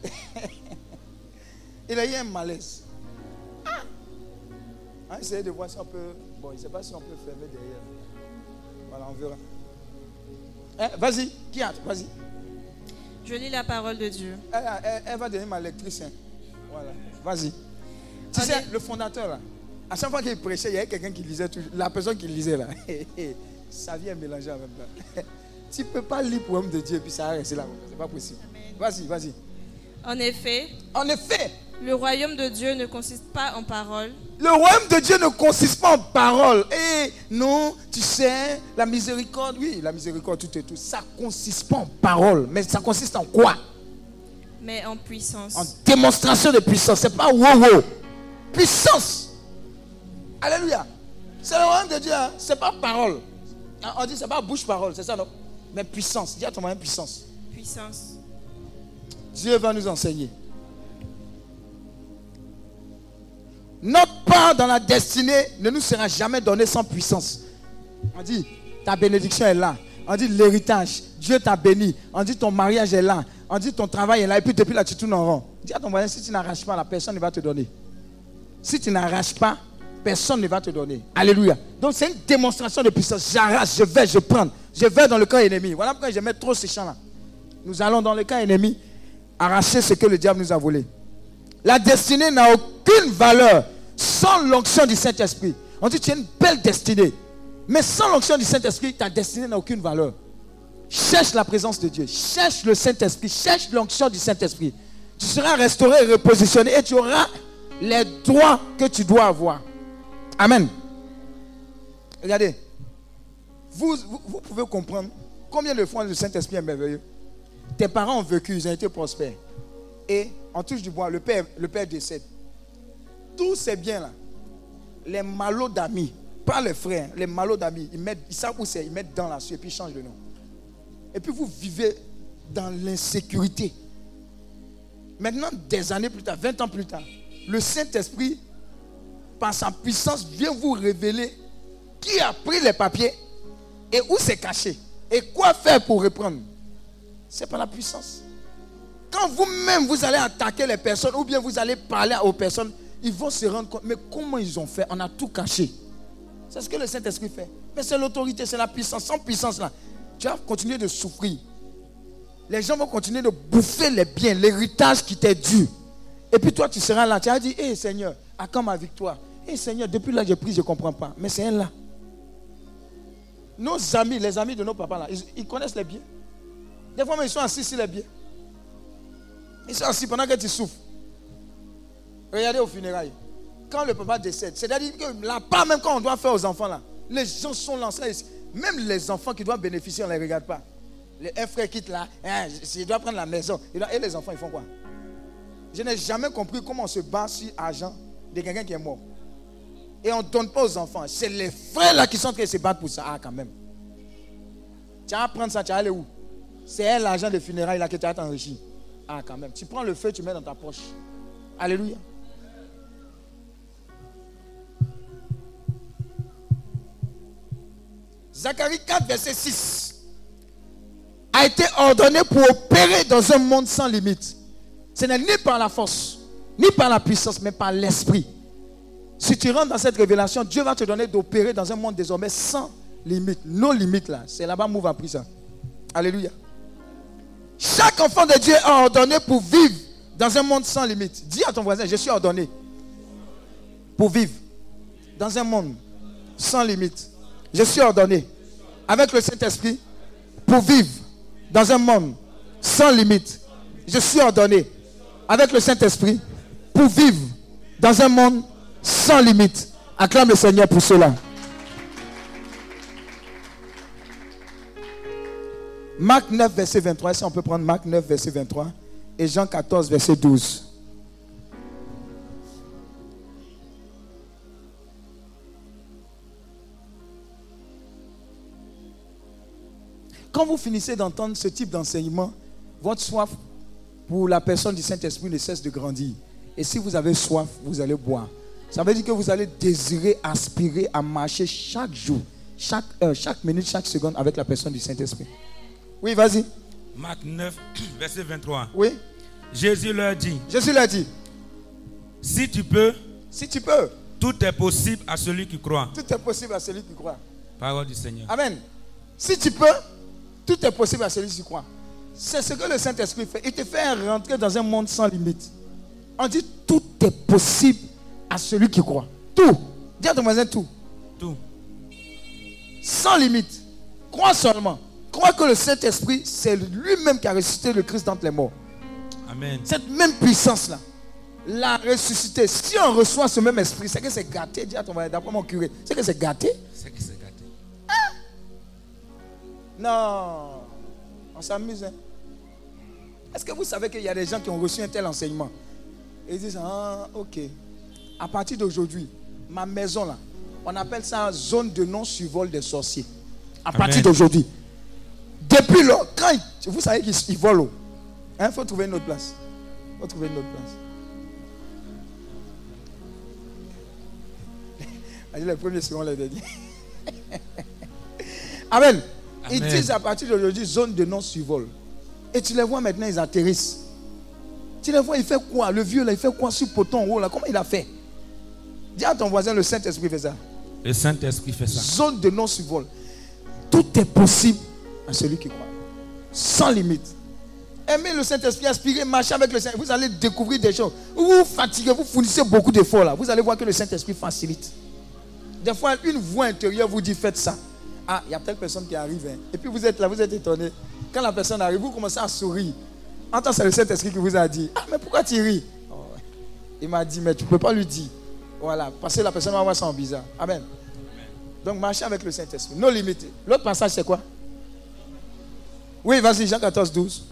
Il a eu un malaise. Ah. On va essayer de voir si on peut. Bon, je ne sais pas si on peut fermer derrière. Voilà, on verra. Vas-y, qui a? Vas-y. Je lis la parole de Dieu. Elle va devenir ma lectrice. Hein. Voilà, vas-y. Tu sais, le fondateur là, à chaque fois qu'il prêchait, il y avait quelqu'un qui lisait toujours. La personne qui lisait là, sa vie est mélangée en même temps. Tu ne peux pas lire le poème de Dieu et puis ça va rester là. C'est pas possible. Vas-y, vas-y. En effet, le royaume de Dieu ne consiste pas en paroles. Le royaume de Dieu ne consiste pas en paroles. Non, tu sais, la miséricorde, oui, la miséricorde, tout et tout. Ça ne consiste pas en paroles. Mais ça consiste en quoi? Mais en puissance. En démonstration de puissance. C'est pas wow. Puissance. Alléluia. C'est le royaume de Dieu. Hein? C'est pas parole. On dit c'est pas bouche-parole, c'est ça non? Mais puissance. Dis à ton moyen puissance. Puissance. Dieu va nous enseigner. Notre part dans la destinée ne nous sera jamais donnée sans puissance. On dit, ta bénédiction est là. On dit, l'héritage, Dieu t'a béni. On dit, ton mariage est là. On dit, ton travail est là. Et puis, depuis là, tu tournes en rond. Dis à ton voisin, si tu n'arraches pas, la personne ne va te donner. Si tu n'arraches pas, personne ne va te donner. Alléluia. Donc, c'est une démonstration de puissance. J'arrache, je vais, je prends. Je vais dans le camp ennemi. Voilà pourquoi je mets trop ces champs-là. Nous allons dans le camp ennemi arracher ce que le diable nous a volé. La destinée n'a aucune valeur sans l'onction du Saint-Esprit. On dit tu as une belle destinée. Mais sans l'onction du Saint-Esprit, ta destinée n'a aucune valeur. Cherche la présence de Dieu. Cherche le Saint-Esprit. Cherche l'onction du Saint-Esprit. Tu seras restauré et repositionné et tu auras les droits que tu dois avoir. Amen. Regardez. Vous pouvez comprendre combien de fois le Saint-Esprit est merveilleux. Tes parents ont vécu, ils ont été prospères. Et on touche du bois, le père décède. Tous ces biens-là, les malots d'amis, pas les frères, les malots d'amis, ils savent où c'est, ils mettent dans la suite et puis ils changent de nom. Et puis vous vivez dans l'insécurité. Maintenant, des années plus tard, 20 ans plus tard, le Saint-Esprit, par sa puissance, vient vous révéler qui a pris les papiers et où c'est caché. Et quoi faire pour reprendre. C'est par la puissance. Quand vous-même, vous allez attaquer les personnes ou bien vous allez parler aux personnes, ils vont se rendre compte, mais comment ils ont fait? On a tout caché. C'est ce que le Saint-Esprit fait. Mais c'est l'autorité, c'est la puissance. Sans puissance là, tu vas continuer de souffrir. Les gens vont continuer de bouffer les biens, l'héritage qui t'est dû. Et puis toi, tu seras là. Tu as dit, hé Seigneur, à quand ma victoire? Hé Seigneur, depuis là, j'ai pris, je ne comprends pas. Mais c'est elle là. Nos amis, les amis de nos papas là, ils connaissent les biens. Des fois, ils sont assis sur les biens. Ils sont assis pendant que tu souffres. Regardez aux funérailles. Quand le papa décède, c'est-à-dire que là-bas, même quand on doit faire aux enfants là, les gens sont lancés ici. Même les enfants qui doivent bénéficier, on ne les regarde pas. Un frère quitte là, il doit prendre la maison. Et les enfants, ils font quoi? Je n'ai jamais compris comment on se bat sur l'argent de quelqu'un qui est mort. Et on ne donne pas aux enfants. C'est les frères là qui sont en train de se battre pour ça. Ah, quand même. Tu vas prendre ça, tu vas aller où? C'est l'argent de funérailles là que tu as t'enrichir. Ah, quand même. Tu prends le feu, tu mets dans ta poche. Alléluia. Zacharie 4, verset 6 a été ordonné pour opérer dans un monde sans limite. Ce n'est ni par la force, ni par la puissance, mais par l'esprit. Si tu rentres dans cette révélation, Dieu va te donner d'opérer dans un monde désormais sans limite. Nos limites là, c'est là-bas Mouv a pris ça. Alléluia. Chaque enfant de Dieu est ordonné pour vivre dans un monde sans limite. Dis à ton voisin, je suis ordonné pour vivre dans un monde sans limite. Je suis ordonné avec le Saint-Esprit pour vivre dans un monde sans limite. Je suis ordonné avec le Saint-Esprit pour vivre dans un monde sans limite. Acclame le Seigneur pour cela. Marc 9, verset 23. Si on peut prendre Marc 9, verset 23. Et Jean 14, verset 12. Quand vous finissez d'entendre ce type d'enseignement, votre soif pour la personne du Saint-Esprit ne cesse de grandir. Et si vous avez soif, vous allez boire. Ça veut dire que vous allez désirer, aspirer à marcher chaque jour, chaque heure, chaque minute, chaque seconde avec la personne du Saint-Esprit. Oui, vas-y. Marc 9, verset 23. Oui. Jésus leur dit. Jésus leur dit. Si tu peux. Si tu peux. Tout est possible à celui qui croit. Tout est possible à celui qui croit. Parole du Seigneur. Amen. Si tu peux, tout est possible à celui qui croit. C'est ce que le Saint-Esprit fait. Il te fait rentrer dans un monde sans limite. On dit tout est possible à celui qui croit. Tout. Dis à ton voisin tout. Tout. Sans limite. Crois seulement. Crois que le Saint-Esprit, c'est lui-même qui a ressuscité le Christ d'entre les morts. Amen. Cette même puissance-là l'a ressuscité. Si on reçoit ce même esprit, c'est que c'est gâté. Dis à ton voisin, d'après mon curé, c'est que c'est gâté. C'est que c'est gâté. Hein? Non. On s'amuse. Hein? Est-ce que vous savez qu'il y a des gens qui ont reçu un tel enseignement? Et ils disent, ah, ok. À partir d'aujourd'hui, ma maison là, on appelle ça zone de non-survol des sorciers. À partir d'aujourd'hui. Depuis là, quand vous savez qu'ils volent, il faut trouver une autre place. Il faut trouver une autre place. Les premiers seront les derniers. Amen. Ils disent à partir d'aujourd'hui, zone de non-survol. Et tu les vois maintenant, ils atterrissent. Tu les vois, il fait quoi? Le vieux là, il fait quoi sur poton en haut là? Comment il a fait? Dis à ton voisin, le Saint-Esprit fait ça. Le Saint-Esprit fait ça. Zone de non-survol. Tout est possible à celui qui croit. Sans limite. Aimez le Saint-Esprit, aspirez, marchez avec le Saint-Esprit. Vous allez découvrir des choses. Vous vous fatiguez, vous fournissez beaucoup d'efforts là. Vous allez voir que le Saint-Esprit facilite. Des fois, une voix intérieure vous dit faites ça. Ah, il y a telle personne qui arrive. Hein. Et puis vous êtes là, vous êtes étonné. Quand la personne arrive, vous commencez à sourire. En tant que c'est le Saint-Esprit qui vous a dit, ah, mais pourquoi tu ris? Oh, il m'a dit, mais tu ne peux pas lui dire. Voilà, parce que la personne va voir ça en bizarre. Amen. Donc marchez avec le Saint-Esprit. Non limité. L'autre passage, c'est quoi? Oui, vas-y, Jean 14, 12.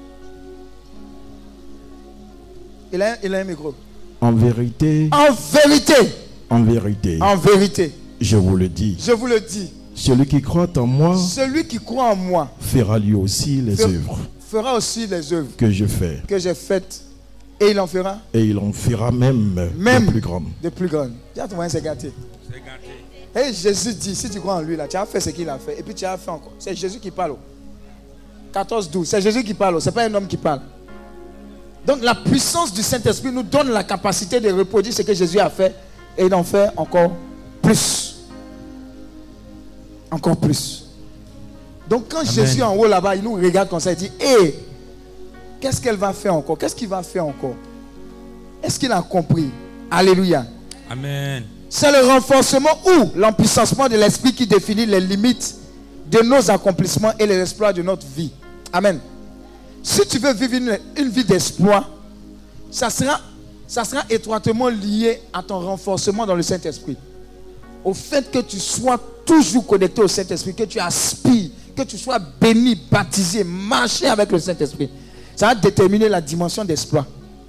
Il a un micro. En vérité. En vérité. En vérité. En vérité. Je vous le dis. Je vous le dis. Celui qui croit en moi. Celui qui croit en moi. Fera lui aussi les œuvres. Fera aussi les œuvres. Que je fais. Que j'ai faites. Et il en fera. Et il en fera même de plus grandes. De plus grandes. Dis à ton voisin, c'est gâté. C'est gâté. Et Jésus dit, si tu crois en lui, là, tu as fait ce qu'il a fait. Et puis tu as fait encore. C'est Jésus qui parle. 14, 12. C'est Jésus qui parle. Ce n'est pas un homme qui parle. Donc la puissance du Saint-Esprit nous donne la capacité de reproduire ce que Jésus a fait. Et d'en faire encore plus. Encore plus. Donc quand Jésus est en haut là-bas, il nous regarde comme ça. Il dit, hé, qu'est-ce qu'elle va faire encore? Qu'est-ce qu'il va faire encore? Est-ce qu'il a compris? Alléluia. Amen. C'est le renforcement ou l'empuissancement de l'esprit qui définit les limites de nos accomplissements et les exploits de notre vie. Amen. Si tu veux vivre une vie d'exploit, ça sera étroitement lié à ton renforcement dans le Saint-Esprit. Au fait que tu sois toujours connecté au Saint-Esprit, que tu aspires, que tu sois béni, baptisé, marcher avec le Saint-Esprit. Ça va déterminer la dimension d'exploit.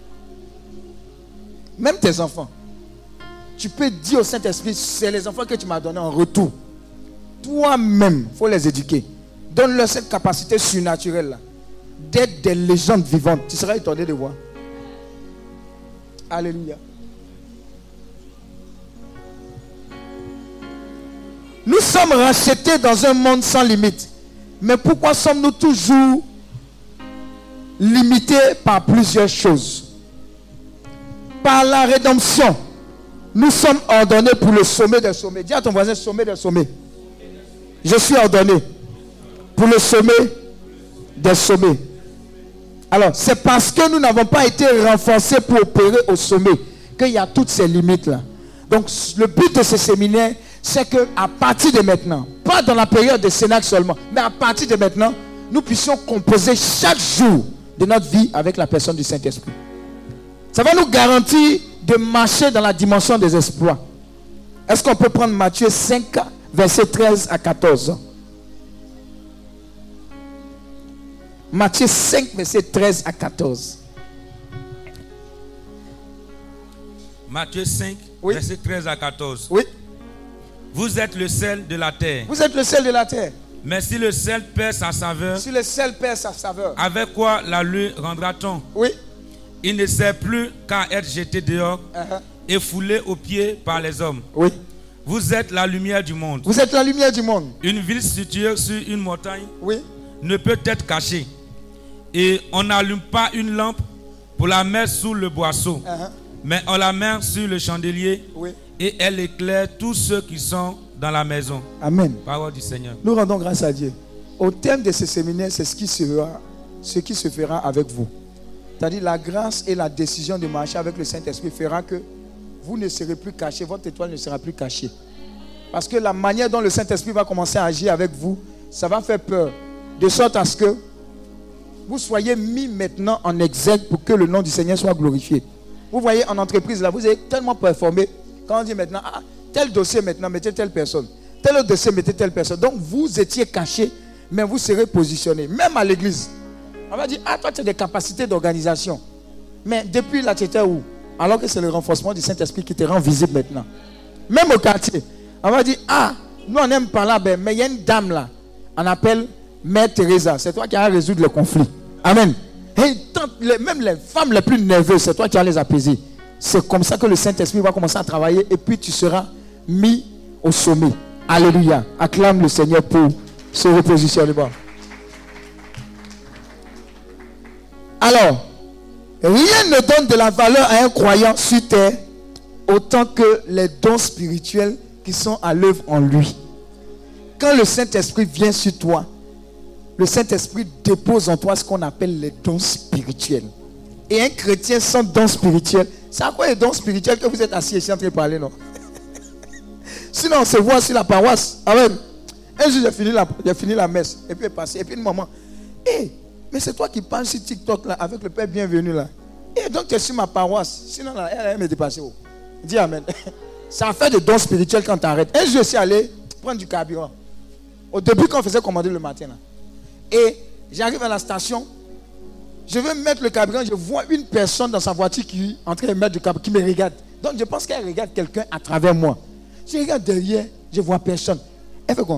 Même tes enfants. Tu peux dire au Saint-Esprit, c'est les enfants que tu m'as donnés en retour. Toi-même, il faut les éduquer. Donne-leur cette capacité surnaturelle-là d'être des légendes vivantes. Tu seras étonné de voir. Alléluia. Nous sommes rachetés dans un monde sans limite. Mais pourquoi sommes-nous toujours limités par plusieurs choses? Par la rédemption, nous sommes ordonnés pour le sommet des sommets. Dis à ton voisin, sommet des sommets. Je suis ordonné pour le sommet des sommets. Alors, c'est parce que nous n'avons pas été renforcés pour opérer au sommet qu'il y a toutes ces limites-là. Donc, le but de ce séminaire, c'est qu'à partir de maintenant, pas dans la période de Sénac seulement, mais à partir de maintenant, nous puissions composer chaque jour de notre vie avec la personne du Saint-Esprit. Ça va nous garantir de marcher dans la dimension des exploits. Est-ce qu'on peut prendre Matthieu 5, versets 13 à 14? Matthieu 5, versets 13 à 14. Matthieu 5, Oui. versets 13 à 14. Oui. Vous êtes le sel de la terre. Vous êtes le sel de la terre. Mais si le sel perd sa saveur, Si le sel perd sa saveur. avec quoi la lui rendra-t-on? Oui. Il ne sert plus qu'à être jeté dehors Uh-huh. et foulé aux pieds par les hommes. Oui. Vous êtes la lumière du monde. Vous êtes la lumière du monde. Une ville située sur une montagne Oui. ne peut être cachée. Et on n'allume pas une lampe pour la mettre sous le boisseau, Uh-huh. mais on la met sur le chandelier Oui. et elle éclaire tous ceux qui sont dans la maison. Amen. Parole du Seigneur. Nous rendons grâce à Dieu. Au terme de ce séminaire, c'est ce qui se fera avec vous. C'est-à-dire la grâce et la décision de marcher avec le Saint-Esprit fera que vous ne serez plus cachés, votre étoile ne sera plus cachée. Parce que la manière dont le Saint-Esprit va commencer à agir avec vous, ça va faire peur. De sorte à ce que vous soyez mis maintenant en exergue pour que le nom du Seigneur soit glorifié. Vous voyez, en entreprise, là, vous avez tellement performé. Quand on dit maintenant, ah, tel dossier maintenant, mettez telle personne. Tel autre dossier, mettez telle personne. Donc, vous étiez caché, mais vous serez positionné. Même à l'église. On va dire, ah, toi, tu as des capacités d'organisation. Mais depuis là, tu étais où? Alors que c'est le renforcement du Saint-Esprit qui te rend visible maintenant. Même au quartier. On va dire, ah, nous, on n'aime pas là, mais il y a une dame là. On appelle Mère Teresa. C'est toi qui as résoudre le conflit. Amen. Et même les femmes les plus nerveuses, c'est toi qui vas les apaiser. C'est comme ça que le Saint-Esprit va commencer à travailler et puis tu seras mis au sommet. Alléluia. Acclame le Seigneur pour ce repositionnement. Alors, rien ne donne de la valeur à un croyant sur terre autant que les dons spirituels qui sont à l'œuvre en lui. Quand le Saint-Esprit vient sur toi, le Saint-Esprit dépose en toi ce qu'on appelle les dons spirituels. Et un chrétien sans dons spirituels, c'est à quoi les dons spirituels que vous êtes assis ici en train de parler, non? Sinon, on se voit sur la paroisse. Amen. Un jour, j'ai fini la messe. Et puis, passé. Et puis, une maman. Hé, mais c'est toi qui parles sur TikTok là, avec le Père bienvenu là. Et donc, tu es sur ma paroisse. Sinon, là, elle me dépassé. Oh. Dis Amen. Ça fait de dons spirituels quand tu arrêtes. Un jour, je suis allé prendre du carburant. Au début, quand on faisait commander le matin là. Et j'arrive à la station. Je veux mettre le carburant. Je vois une personne dans sa voiture qui est en train de mettre du carburant, qui me regarde. Donc, je pense qu'elle regarde quelqu'un à travers moi. Je regarde derrière, je vois personne. Elle fait quoi?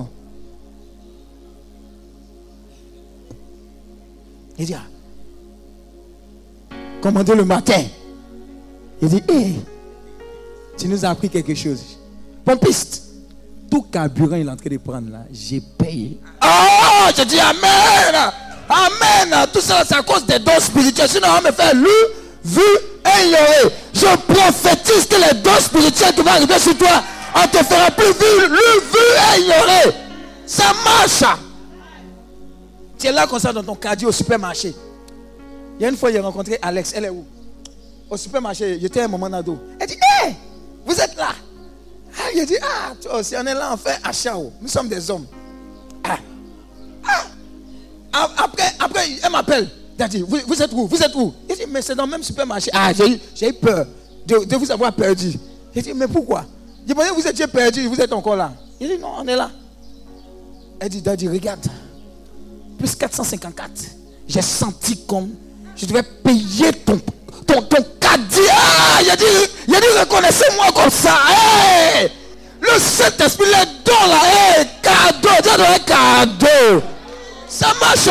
Il dit, commandez le matin. Il dit, hé, tu nous as appris quelque chose. Pompiste, tout carburant il est en train de prendre là, j'ai payé. Oh, je dis Amen. Amen. Tout ça, c'est à cause des dons spirituels. Sinon, on va me faire lu, vu et ignoré. Je prophétise que les dons spirituels qui vont arriver sur toi, on te fera plus vu, vu et ignoré. Ça marche. Tu es là comme ça dans ton caddie au supermarché. Il y a une fois, j'ai rencontré Alex. Elle est où? au supermarché, j'étais à un moment d'ado. Elle dit, hé, vous êtes là. Il dit, toi aussi, on est là, on fait achat. Nous sommes des hommes. Après, elle m'appelle. Elle dit, vous êtes où? Vous êtes où? Il dit, mais c'est dans le même supermarché. J'ai eu peur de vous avoir perdu. J'ai dit, mais pourquoi? Je pensais que vous étiez perdu, vous êtes encore là. Il dit, non, on est là. Elle dit, Daddy, regarde. Plus 454. J'ai senti comme je devais payer ton caddie. Il a dit, reconnaissez-moi comme ça. Hey! Le Saint-Esprit, les dons là. Hey! Cadeau, Dieu donne un cadeau. Ça marche.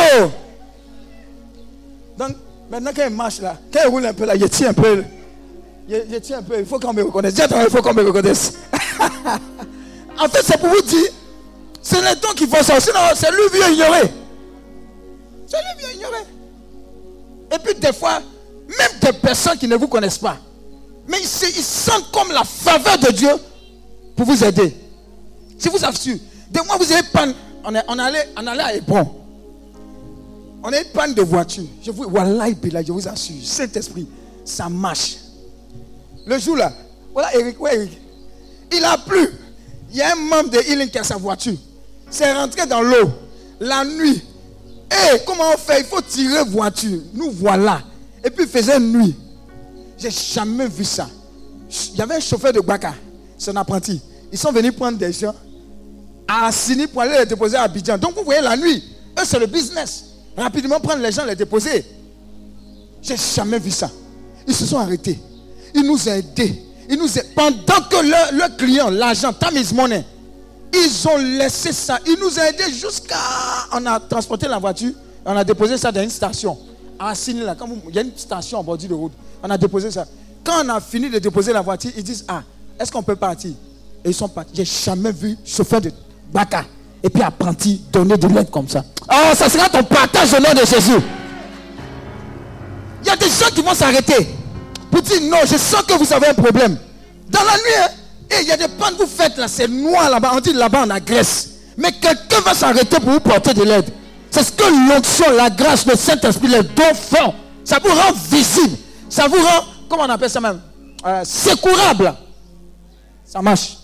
Donc, maintenant quand il marche là, quand il roule un peu là, il tient un peu. Il tient un peu, il faut qu'on me reconnaisse. Dieu, il faut qu'on me reconnaisse. En fait, c'est pour vous dire, c'est les dons qui font ça. Sinon, c'est lui qui vient ignorer. C'est lui qui vient ignorer. Et puis des fois, même des personnes qui ne vous connaissent pas, mais ils sentent comme la faveur de Dieu pour vous aider. Je vous assure, des mois vous avez panne. On allait à Hébron. On a une panne de voiture. Je vous assure, Saint-Esprit, ça marche. Le jour là, voilà Eric, ouais Eric. Il a plu. Il y a un membre de Healing qui a sa voiture. C'est rentré dans l'eau. La nuit. Comment on fait? Il faut tirer voiture. Nous voilà. Et puis il faisait nuit. J'ai jamais vu ça. Il y avait un chauffeur de Baka, son apprenti. Ils sont venus prendre des gens à Assini pour aller les déposer à Abidjan. Donc vous voyez la nuit, eux c'est le business. Rapidement prendre les gens, les déposer. J'ai jamais vu ça. Ils se sont arrêtés. Ils nous ont aidés. Pendant que leur client, l'agent, time is money, ils ont laissé ça. Ils nous ont aidés jusqu'à... On a transporté la voiture. On a déposé ça dans une station. À Assini, là, il y a une station en bordure de route. On a déposé ça. Quand on a fini de déposer la voiture, ils disent, est-ce qu'on peut partir? Et ils sont partis. J'ai jamais vu chauffeur de Baka et puis apprenti donner de l'aide comme ça. Oh, ça sera ton partage au nom de Jésus. Il y a des gens qui vont s'arrêter pour dire, non, je sens que vous avez un problème. Dans la nuit, et il y a des pannes que vous faites là, c'est noir là-bas. On dit là-bas en Grèce. Mais quelqu'un va s'arrêter pour vous porter de l'aide. C'est ce que l'onction, la grâce, le Saint-Esprit, les dons font. Ça vous rend visible. Ça vous rend, comment on appelle ça même, secourable. Ça marche.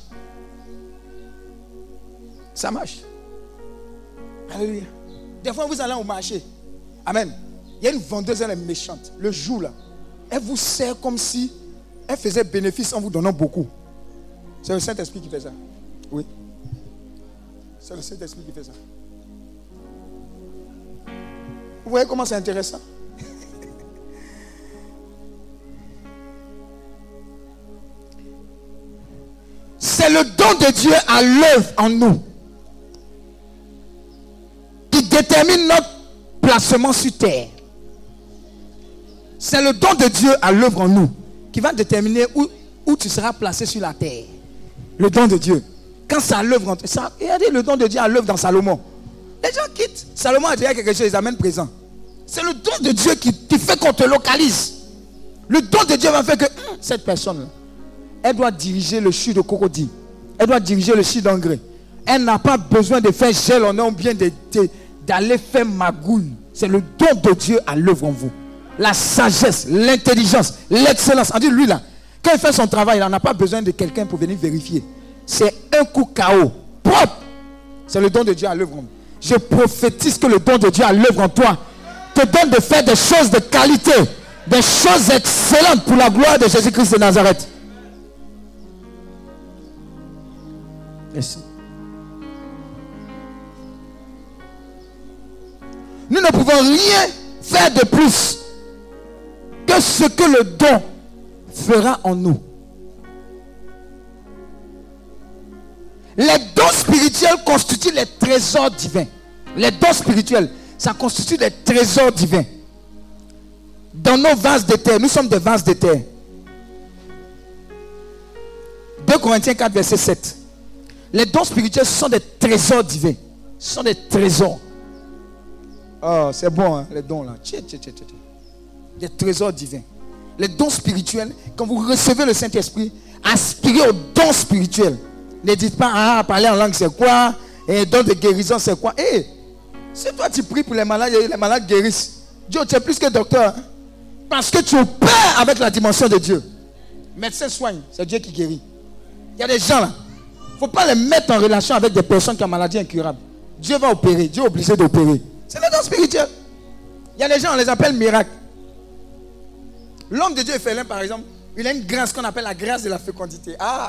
Ça marche. Alléluia. Des fois, vous allez au marché. Amen. Il y a une vendeuse, elle est méchante. Le jour là, elle vous sert comme si elle faisait bénéfice en vous donnant beaucoup. C'est le Saint-Esprit qui fait ça. Oui. C'est le Saint-Esprit qui fait ça. Vous voyez comment c'est intéressant? C'est le don de Dieu à l'œuvre en nous qui détermine notre placement sur terre. C'est le don de Dieu à l'œuvre en nous qui va déterminer où tu seras placé sur la terre. Le don de Dieu. Quand c'est à l'œuvre en toi, il a dit le don de Dieu à l'œuvre dans Salomon. Les gens quittent. Salomon a dit quelque chose, ils amènent présent. C'est le don de Dieu qui fait qu'on te localise. Le don de Dieu va faire que cette personne-là, elle doit diriger le CHU de Cocody. Elle doit diriger le CHU d'Engrais. Elle n'a pas besoin de faire gel en or ou bien d'aller faire magouille. C'est le don de Dieu à l'œuvre en vous. La sagesse, l'intelligence, l'excellence. On dit lui là, quand il fait son travail, il n'en a pas besoin de quelqu'un pour venir vérifier. C'est un coup KO. Propre. C'est le don de Dieu à l'œuvre en vous. Je prophétise que le don de Dieu à l'œuvre en toi te donne de faire des choses de qualité, des choses excellentes pour la gloire de Jésus-Christ de Nazareth. Merci. Nous ne pouvons rien faire de plus que ce que le don fera en nous. Les dons spirituels constituent les trésors divins. Les dons spirituels, ça constitue des trésors divins. Dans nos vases de terre, nous sommes des vases de terre. 2 Corinthiens 4, verset 7. Les dons spirituels sont des trésors divins. Ce sont des trésors. Oh, c'est bon, hein, les dons là. Des trésors divins. Les dons spirituels, quand vous recevez le Saint-Esprit, aspirez aux dons spirituels. Ne dites pas, parler en langue c'est quoi? Et don de guérison c'est quoi? Si toi tu pries pour les malades guérissent. Dieu, tu es plus que docteur. Hein? Parce que tu opères avec la dimension de Dieu. Médecin soigne, c'est Dieu qui guérit. Il y a des gens là. Il ne faut pas les mettre en relation avec des personnes qui ont maladie incurable. Dieu va opérer. Dieu est obligé d'opérer. C'est le don spirituel. Il y a des gens, on les appelle miracles. L'homme de Dieu Félin, par exemple, il a une grâce qu'on appelle la grâce de la fécondité. Ah!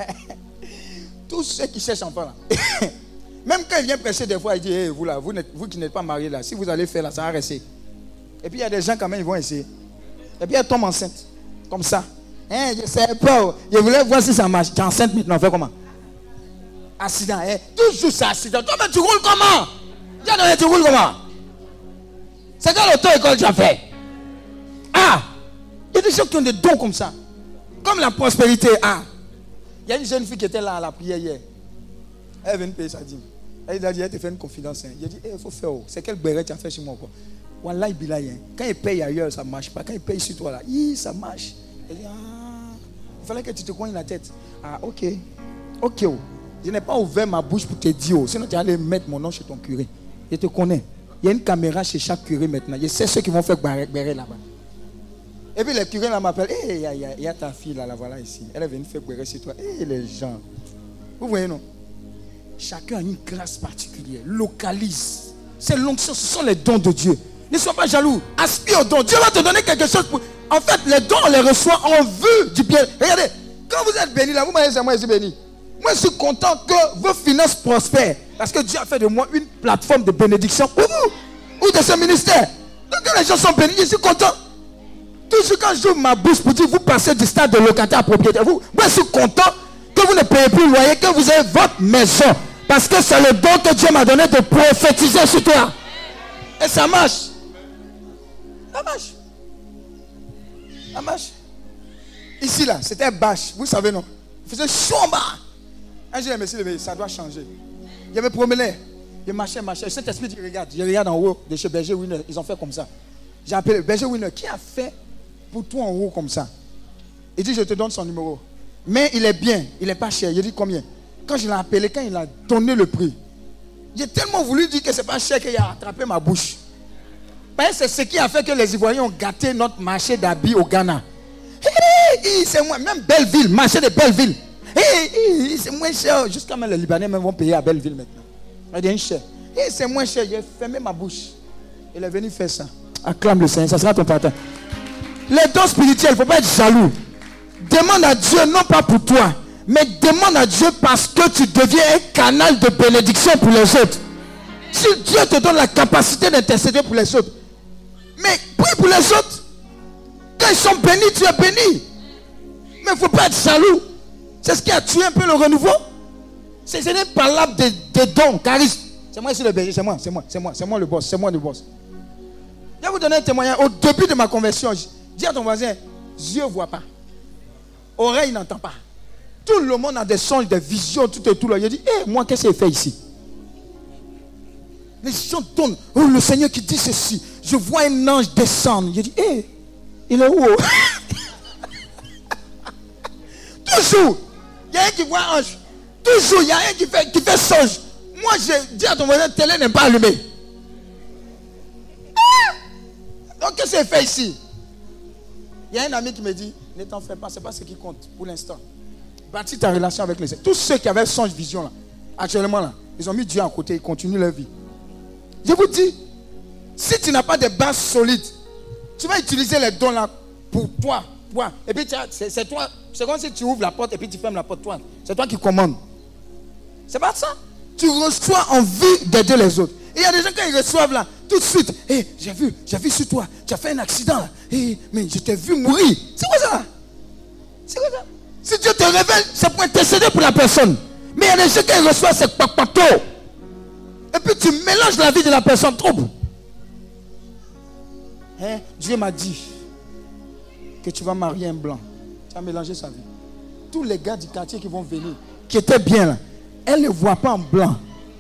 Tous ceux qui cherchent enfant là. Même quand il vient prêcher des fois, il dit, hey, vous là, vous qui n'êtes pas mariés là, si vous allez faire là, ça va rester. Et puis il y a des gens quand même, ils vont essayer. Et puis elle tombe enceinte. Comme ça. Hein, je ne sais pas. Je voulais voir si ça marche. Tu es enceinte maintenant, fais comment? Accident. Hein? Toujours ça, accident. Toi, mais tu roules comment? Tu roules comment? C'est dans l'auto-école que tu as fait. Ah! Il y a des gens qui ont des dons comme ça. Comme la prospérité. Ah! Il y a une jeune fille qui était là à la prière hier. Elle est venue payer sa dîme. Elle a dit, elle te fait une confidence. Hein. Il a dit, il faut faire. C'est quel béret tu as fait chez moi? Wallah, il bilaye. Quand il paye ailleurs, ça ne marche pas. Quand il paye sur toi là, ça marche. Elle dit, il fallait que tu te coignes la tête. Ah, ok. Ok. Oh. Je n'ai pas ouvert ma bouche pour te dire. Oh. Sinon, tu allais mettre mon nom chez ton curé. Je te connais. Il y a une caméra chez chaque curé maintenant. Je sais ceux qui vont faire béret là-bas. Et puis les curés là m'appellent. Il y a ta fille là, la voilà ici. Elle est venue faire béret chez toi. Les gens. Vous voyez, non? Chacun a une grâce particulière. Localise. C'est l'onction, ce sont les dons de Dieu. Ne sois pas jaloux. Aspire aux dons. Dieu va te donner quelque chose pour. En fait, les dons, on les reçoit en vue du bien. Regardez, quand vous êtes béni là, vous m'avez dit, moi je suis béni. Moi je suis content que vos finances prospèrent. Parce que Dieu a fait de moi une plateforme de bénédiction pour vous. Ou de ce ministère. Donc quand les gens sont bénis, je suis content. Toujours quand j'ouvre ma bouche pour dire, vous passez du stade de locataire à propriétaire. Moi je suis content que vous ne payez plus le loyer, que vous avez votre maison. Parce que c'est le don que Dieu m'a donné de prophétiser sur toi. Et ça marche. Ça marche. Ça marche. Ici là, c'était bâche. Vous savez non. Il faisait chaud en bas. Un jour, monsieur, ça doit changer. Je me promenais. Je marchais. Cet esprit dit, regarde. Je regarde en haut de chez Berger Winner. Ils ont fait comme ça. J'ai appelé Berger Winner. Qui a fait pour toi en haut comme ça? Il dit, je te donne son numéro. Mais il est bien. Il n'est pas cher. Je dis combien? Quand je l'ai appelé, quand il a donné le prix, j'ai tellement voulu dire que ce n'est pas cher qu'il a attrapé ma bouche. Parce que c'est ce qui a fait que les Ivoiriens ont gâté notre marché d'habits au Ghana. C'est moins, même Belleville, marché de Belleville. C'est moins cher. Jusqu'à même les Libanais même vont payer à Belleville maintenant. Il devient cher. C'est moins cher. J'ai fermé ma bouche. Il est venu faire ça. Acclame le Seigneur, ça sera ton partenaire. Les dons spirituels, il ne faut pas être jaloux. Demande à Dieu, non pas pour toi, mais demande à Dieu parce que tu deviens un canal de bénédiction pour les autres. Si Dieu te donne la capacité d'intercéder pour les autres, mais prie pour les autres. Quand ils sont bénis, tu es béni. Mais il ne faut pas être jaloux. C'est ce qui a tué un peu le renouveau. Ce n'est pas l'âme de dons, charisme. C'est moi ici le berger, c'est moi le boss, c'est moi le boss. Je vais vous donner un témoignage. Au début de ma conversion, dis à ton voisin, yeux ne voient pas. Oreille n'entend pas. Tout le monde a des songes, des visions, tout et tout. Là. Je dis, moi, qu'est-ce qu'il fait ici? Les gens tournent. Oh, le Seigneur qui dit ceci. Je vois un ange descendre. Je dis, il est où? Toujours. Il y a un qui voit un ange. Toujours, il y a un qui fait songe. Moi, je dis à ton voisin, télé n'est pas allumée. Donc, qu'est-ce qu'il fait ici? Il y a un ami qui me dit, ne t'en fais pas, ce n'est pas ce qui compte pour l'instant. Bâtis ta relation avec les Seigneur. Tous ceux qui avaient songe vision là, actuellement là, ils ont mis Dieu à côté, ils continuent leur vie. Je vous dis, si tu n'as pas de base solides, tu vas utiliser les dons là pour toi. Et puis c'est toi, c'est comme si tu ouvres la porte et puis tu fermes la porte toi. C'est toi qui commandes. C'est pas ça. Tu reçois envie d'aider les autres. Et il y a des gens quand ils reçoivent là, tout de suite, j'ai vu sur toi, tu as fait un accident là. Mais je t'ai vu mourir. C'est quoi ça? C'est quoi ça? Si Dieu te révèle, c'est pour intercéder pour la personne. Mais il y a des gens quand ils reçoivent, c'est papato. Et puis tu mélanges la vie de la personne trop. Dieu m'a dit que tu vas marier un blanc. Tu as mélangé sa vie. Tous les gars du quartier qui vont venir, qui étaient bien là, elle ne les voit pas en blanc.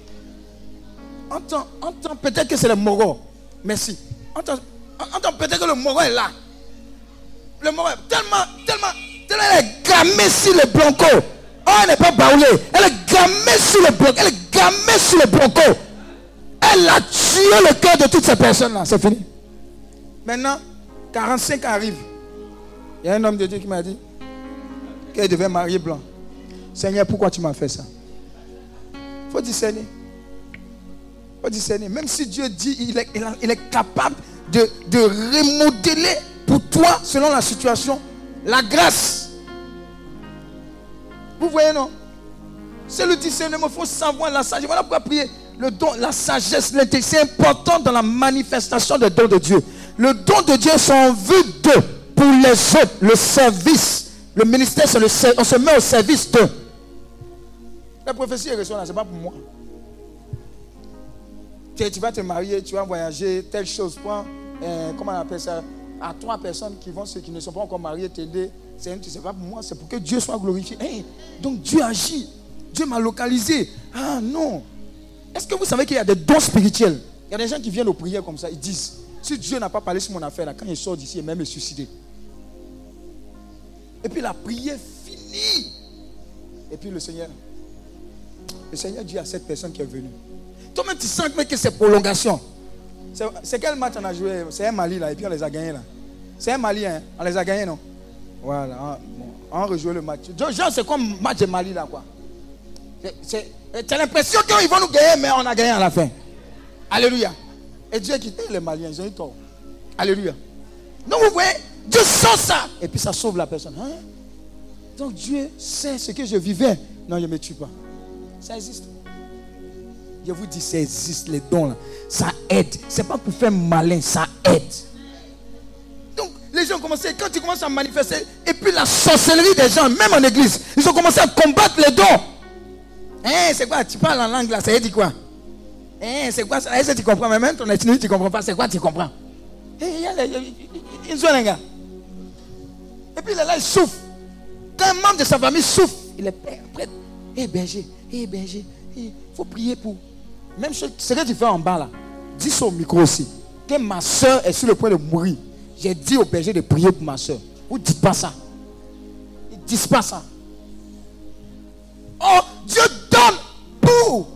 Entends peut-être que c'est le Moro. Merci. Entends peut-être que le Moro est là. Le Moro est tellement elle est gammée sur le blanco. Oh, elle n'est pas baoulée. Elle est gammée sur le blanco. Elle est gammée sur le blanco. Elle a tué le cœur de toutes ces personnes-là. C'est fini. Maintenant, 45 arrive. Il y a un homme de Dieu qui m'a dit qu'elle devait marier blanc. Seigneur, pourquoi tu m'as fait ça? Il faut discerner. Il faut discerner. Même si Dieu dit, il est capable de remodeler pour toi, selon la situation, la grâce. Vous voyez, non? C'est le discernement. Il faut savoir la sagesse. Voilà pourquoi prier. Le don, la sagesse, l'intelligence, c'est important dans la manifestation des dons de Dieu. Le don de Dieu, c'est en vue d'eux, pour les autres, le service. Le ministère, c'est on se met au service d'eux. La prophétie est reçue là, ce n'est pas pour moi. Tu vas te marier, tu vas voyager, telle chose. Prends, comment on appelle ça? À 3 personnes qui ne sont pas encore mariées, t'aider. C'est pas pour moi, c'est pour que Dieu soit glorifié. Hey, donc Dieu agit. Dieu m'a localisé. Ah non. Est-ce que vous savez qu'il y a des dons spirituels? Il y a des gens qui viennent aux prières comme ça. Ils disent, si Dieu n'a pas parlé sur mon affaire, là, quand il sort d'ici, il va même me suicider. Et puis la prière finit. Et puis le Seigneur dit à cette personne qui est venue. Toi-même, tu sens que c'est prolongation. C'est quel match on a joué? C'est un Mali là, et puis on les a gagnés là. C'est un Mali, hein? On les a gagnés, non? Voilà, on a rejoué le match. Genre, c'est comme match de Mali là, quoi. Tu as l'impression qu'ils vont nous gagner, mais on a gagné à la fin. Alléluia. Et Dieu a quitté les Maliens, ils ont eu tort. Alléluia. Donc vous voyez, Dieu sent ça. Et puis ça sauve la personne. Hein? Donc Dieu sait ce que je vivais. Non, je ne me tue pas. Ça existe. Je vous dis, ça existe, les dons là. Ça aide. Ce n'est pas pour faire malin, ça aide. Donc les gens ont commencé, quand ils commencent à manifester, et puis la sorcellerie des gens, même en église, ils ont commencé à combattre les dons. Hein, c'est quoi? Tu parles en langue là, ça veut dire quoi? Hein, c'est quoi ça? Est-ce que tu comprends? Mais même ton ethnie, tu ne comprends pas. C'est quoi tu comprends? Il y a un gars. Et puis il est là, il souffre. Quand un membre de sa famille souffre, il est prêt. Berger, il faut prier pour. Même ce que tu fais en bas là, dis ça au micro aussi. Que ma soeur est sur le point de mourir. J'ai dit au berger de prier pour ma soeur. Vous ne dites pas ça. Ils ne disent pas ça. Oh, Dieu donne pour.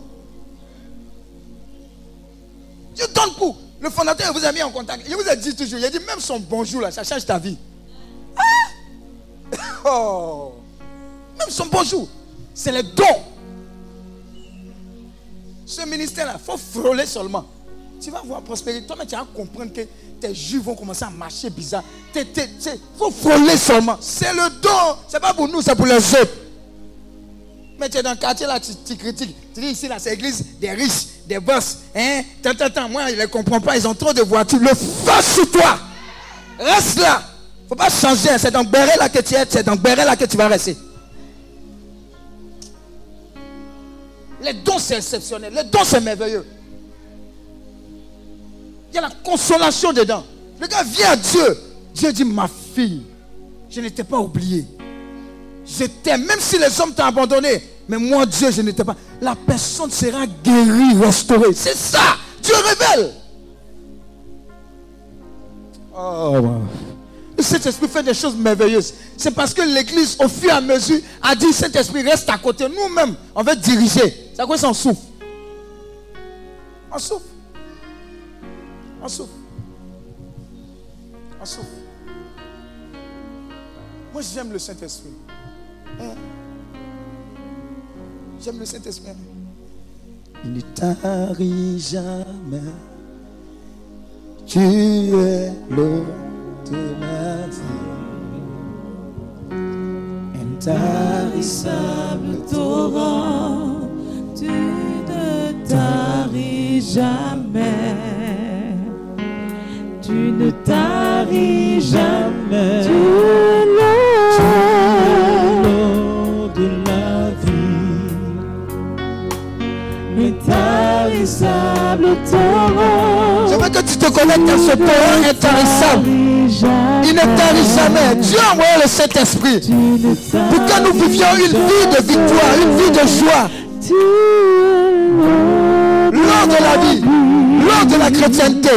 Dieu donne pour. Le fondateur vous a mis en contact. Il vous a dit toujours, il a dit même son bonjour là, ça change ta vie. Ah! Oh! Même son bonjour, c'est les dons. Ce ministère-là, il faut frôler seulement. Tu vas voir prospérer. Toi-même, tu vas comprendre que tes jus vont commencer à marcher bizarre. Il faut frôler seulement. C'est le don. Ce n'est pas pour nous, c'est pour les autres. Mais tu es dans le quartier là, tu critiques. Tu dis ici là, c'est l'église des riches, des boss. Hein? Moi, je ne les comprends pas. Ils ont trop de voitures. Le feu sur toi. Reste là. Il ne faut pas changer. C'est dans Béret là que tu es. C'est dans Béret là que tu vas rester. Les dons, c'est exceptionnel. Les dons, c'est merveilleux. Il y a la consolation dedans. Le gars vient à Dieu. Dieu dit, ma fille, je ne t'ai pas oublié. Je t'aime, même si les hommes t'ont abandonné. Mais moi, Dieu, je ne t'ai pas. La personne sera guérie, restaurée. C'est ça. Dieu révèle. Oh, le Saint-Esprit fait des choses merveilleuses. C'est parce que l'Église, au fur et à mesure, a dit, Saint-Esprit, reste à côté. Nous-mêmes, on veut diriger. C'est à quoi ça, on souffre. On souffre. On souffre. On souffre. Moi, j'aime le Saint-Esprit. J'aime le Saint-Esprit. Il ne t'arrive jamais. Tu es l'eau de la vie. Intarissable torrent, tu ne taris jamais. Tu ne taris jamais. Tu es l'eau de la vie. Intarissable torrent. Je veux que tu te connectes à ce torrent intarissable. Il ne tarit jamais. Dieu a envoyé le Saint-Esprit pour que nous vivions une vie de victoire, une vie de joie. L'eau de la vie, l'eau de la chrétienté.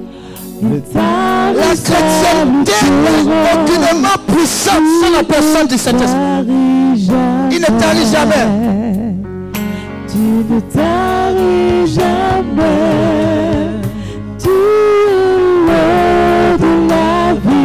La chrétienté n'est aucunement puissante sans la personne du Saint-Esprit. Il ne tarit jamais. Tu ne taris jamais. Tu es l'eau de la vie.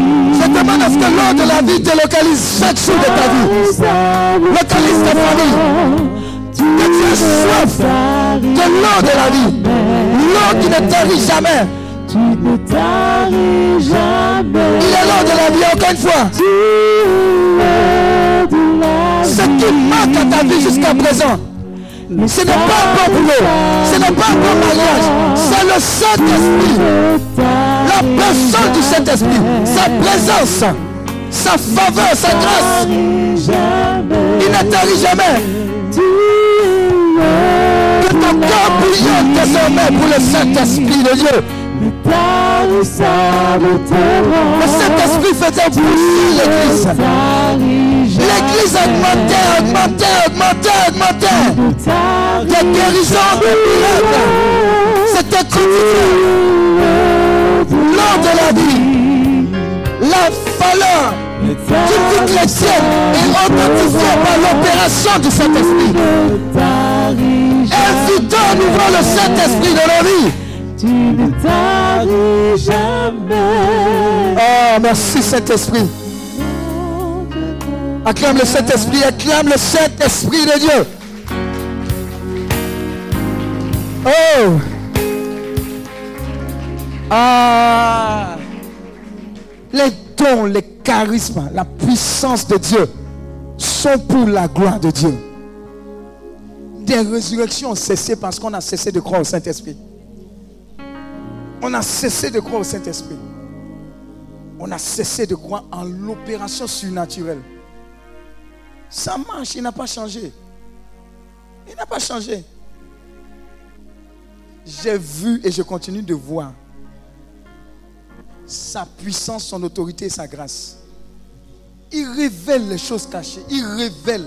l'eau de la vie te localise chaque jour de ta vie. Localise ta famille. Que tu aies soif de l'eau de la vie. L'eau qui ne tarit jamais. Tu ne taris jamais. Il est l'eau de la vie, encore une fois. Tu es de la vie. Ce qui manque à ta vie jusqu'à présent, ce n'est pas un bon boulot, ce n'est pas un bon mariage, c'est le Saint-Esprit. La personne du Saint-Esprit, sa présence, sa faveur, sa grâce. Il ne tarit jamais. Que ton cœur bouillonne désormais pour le Saint-Esprit de Dieu. Le Saint-Esprit faisait bouillir l'église. L'église augmentait. Des guérisons, des miracles. C'était quotidien. L'eau de la vie. La valeur d'une vie chrétienne est authentifiée par l'opération du Saint-Esprit. Invitons à nouveau le Saint-Esprit dans nos vies. Tu ne taris jamais. Oh, merci Saint-Esprit. Acclame le Saint-Esprit, acclame le Saint-Esprit de Dieu. Oh. Ah. Les dons, les charismes, la puissance de Dieu sont pour la gloire de Dieu. Des résurrections ont cessé parce qu'on a cessé de croire au Saint-Esprit. On a cessé de croire au Saint-Esprit. On a cessé de croire en l'opération surnaturelle. Ça marche, il n'a pas changé. Il n'a pas changé. J'ai vu et je continue de voir sa puissance, son autorité et sa grâce. Il révèle les choses cachées. Il révèle.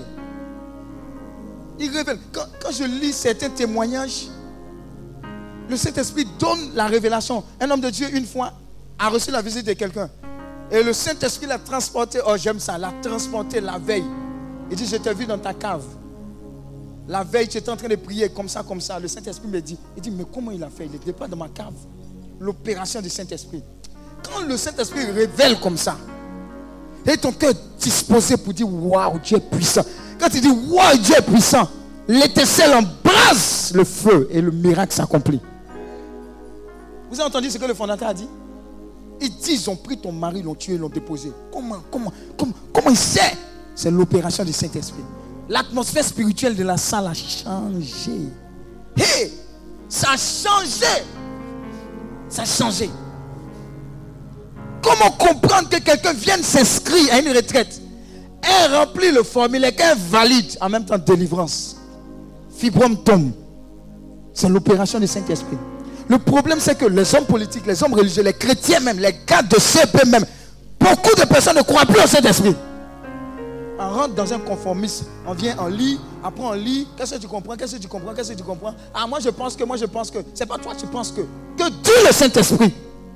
Quand je lis certains témoignages, le Saint-Esprit donne la révélation. Un homme de Dieu, une fois, a reçu la visite de quelqu'un. Et le Saint-Esprit l'a transporté. Oh, j'aime ça. L'a transporté la veille. Il dit, je t'ai vu dans ta cave. La veille, tu étais en train de prier comme ça, comme ça. Le Saint-Esprit me dit, il dit, mais comment il a fait? Il n'était pas dans ma cave. L'opération du Saint-Esprit. Quand le Saint-Esprit révèle comme ça, et ton cœur est disposé pour dire, waouh, Dieu est puissant. Quand tu dis, waouh, Dieu est puissant, l'étincelle embrase le feu et le miracle s'accomplit. Vous avez entendu ce que le fondateur a dit? Il dit, ils ont pris ton mari, l'ont tué, l'ont déposé. Comment il sait? C'est l'opération du Saint-Esprit. L'atmosphère spirituelle de la salle a changé. Hey, ça a changé. Ça a changé. Comment comprendre que quelqu'un vienne s'inscrire à une retraite, elle remplit le formulaire, qu'elle valide, en même temps délivrance. Fibrome tombe. C'est l'opération du Saint-Esprit. Le problème, c'est que les hommes politiques, les hommes religieux, les chrétiens même, les gars de CP même, beaucoup de personnes ne croient plus au Saint-Esprit. On rentre dans un conformisme, on vient, on lit, après on lit, qu'est-ce que tu comprends, qu'est-ce que tu comprends, qu'est-ce que tu comprends? Ah, moi je pense que, c'est pas toi tu penses que dit le Saint-Esprit.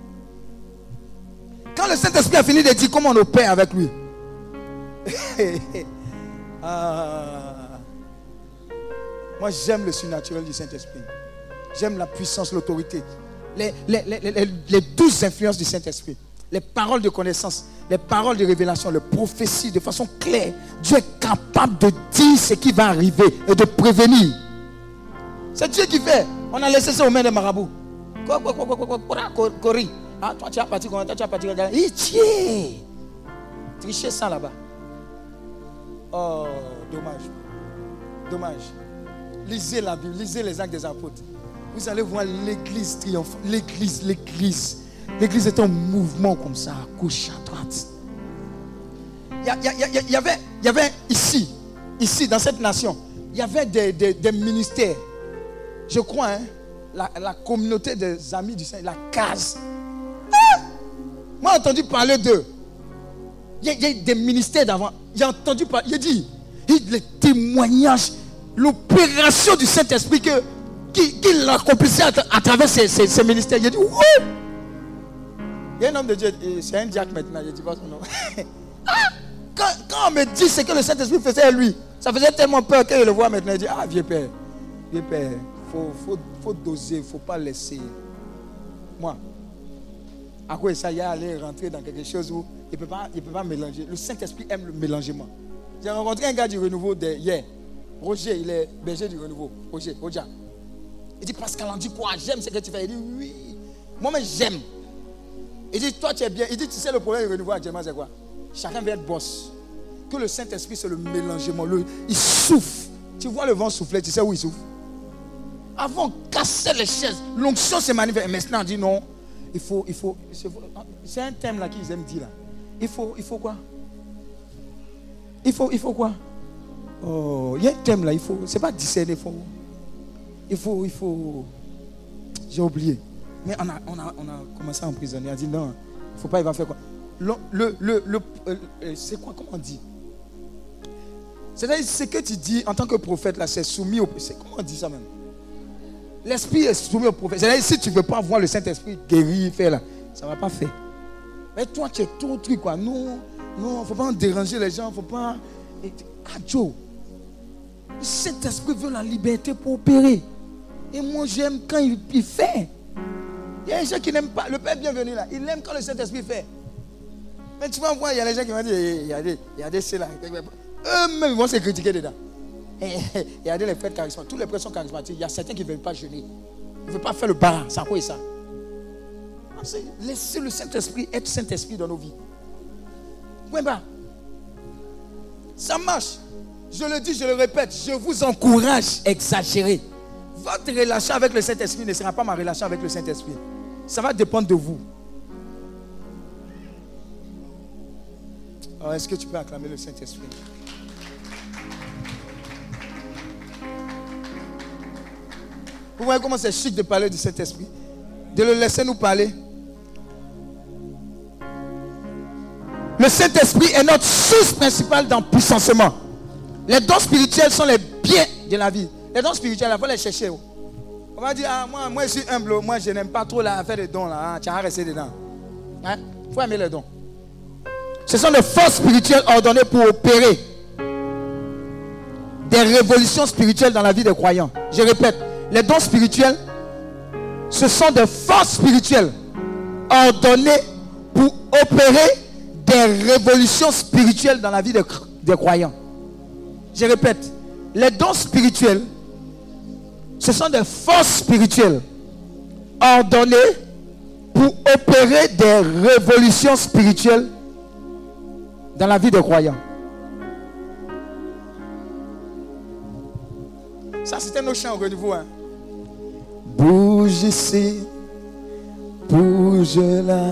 Quand le Saint-Esprit a fini de dire comment on opère avec lui. Moi j'aime le surnaturel du Saint-Esprit. J'aime la puissance, l'autorité. Les 12 influences du Saint-Esprit. Les paroles de connaissance, les paroles de révélation, les prophéties de façon claire. Dieu est capable de dire ce qui va arriver et de prévenir. C'est Dieu qui fait. On a laissé ça aux mains des marabouts. Corrie. Ah, toi tu as parti comme ça, tu as parti comme ça. Il tient. Tricher ça là-bas. Oh, dommage. Lisez la Bible, lisez les Actes des Apôtres. Vous allez voir l'église triomphante. L'église est un mouvement comme ça, à gauche, à droite. Il y avait ici, dans cette nation, il y avait des ministères. Je crois, la communauté des amis du Seigneur, la case. Moi, j'ai entendu parler d'eux. Il y a des ministères d'avant. J'ai entendu parler, il dit, les témoignages, l'opération du Saint-Esprit qu'il accomplissait à travers ces ministères. Il a dit, ouais. Il y a un homme de Dieu, c'est un diacre maintenant, je ne dis pas son nom. Quand on me dit ce que le Saint-Esprit faisait à lui, ça faisait tellement peur qu'il le voit maintenant. Il dit, ah vieux père, faut doser, il ne faut pas laisser. Moi, À quoi ça, il allait rentrer dans quelque chose où il ne peut pas mélanger. Le Saint-Esprit aime le mélangement. J'ai rencontré un gars du Renouveau hier. Roger, il est berger du Renouveau. Roger. Il dit, Pascal, on dit quoi? J'aime ce que tu fais. Il dit, oui. Moi-même, j'aime. Il dit, toi, tu es bien. Il dit, tu sais, le problème du Renouveau actuellement, c'est quoi? Chacun veut être boss. Que le Saint-Esprit, c'est le mélangement. Il souffle. Tu vois le vent souffler, tu sais où il souffle? Avant, on cassait les chaises. L'onction se manifeste. Et maintenant, on dit non. Il faut. C'est un thème là qu'ils aiment dire là. Il faut quoi? Il faut quoi? Oh, il y a un thème là. C'est pas discerner. Il faut. J'ai oublié. Mais on a commencé à emprisonner. On a dit non. Il ne faut pas. Il va faire quoi? C'est quoi? Comment on dit? C'est-à-dire, ce que tu dis en tant que prophète là, c'est soumis au. Comment on dit ça même? L'esprit est soumis au prophète. C'est-à-dire, si tu ne veux pas voir le Saint-Esprit guérir, faire là, ça ne va pas faire. Mais toi, tu es tout truc quoi. Non, il ne faut pas déranger les gens. Il ne faut pas. Joe. Le Saint-Esprit veut la liberté pour opérer. Et moi, j'aime quand il fait. Il y a des gens qui n'aiment pas. Le Père bienvenu là, il aime quand le Saint-Esprit fait. Mais tu vas voir, il y a des gens qui vont dire, il y a des c'est là. Eux-mêmes, ils vont se critiquer dedans. Il y a des prêtres charismatiques. Tous les prêtres sont charismatiques. Il y a certains qui ne veulent pas jeûner. Ils ne veulent pas faire le bar. C'est à quoi ça? Laissez le Saint-Esprit être Saint-Esprit dans nos vies. Point bas. Ça marche. Je le dis, je le répète. Je vous encourage à exagérer. Votre relation avec le Saint-Esprit ne sera pas ma relation avec le Saint-Esprit. Ça va dépendre de vous. Alors, est-ce que tu peux acclamer le Saint-Esprit? Vous voyez comment c'est chic de parler du Saint-Esprit? De le laisser nous parler. Le Saint-Esprit est notre source principale d'empuissancement. Les dons spirituels sont les biens de la vie. Les dons spirituels, il faut les chercher. On va dire, moi je suis humble, moi je n'aime pas trop la affaire des dons. Là, tu as resté dedans. Il faut aimer les dons. Ce sont les forces spirituelles ordonnées pour opérer des révolutions spirituelles dans la vie des croyants. Je répète, les dons spirituels, ce sont des forces spirituelles ordonnées pour opérer des révolutions spirituelles dans la vie des croyants. Je répète, les dons spirituels, ce sont des forces spirituelles ordonnées pour opérer des révolutions spirituelles dans la vie des croyants. Ça, c'était nos chants au renouveau. Bouge ici, bouge là,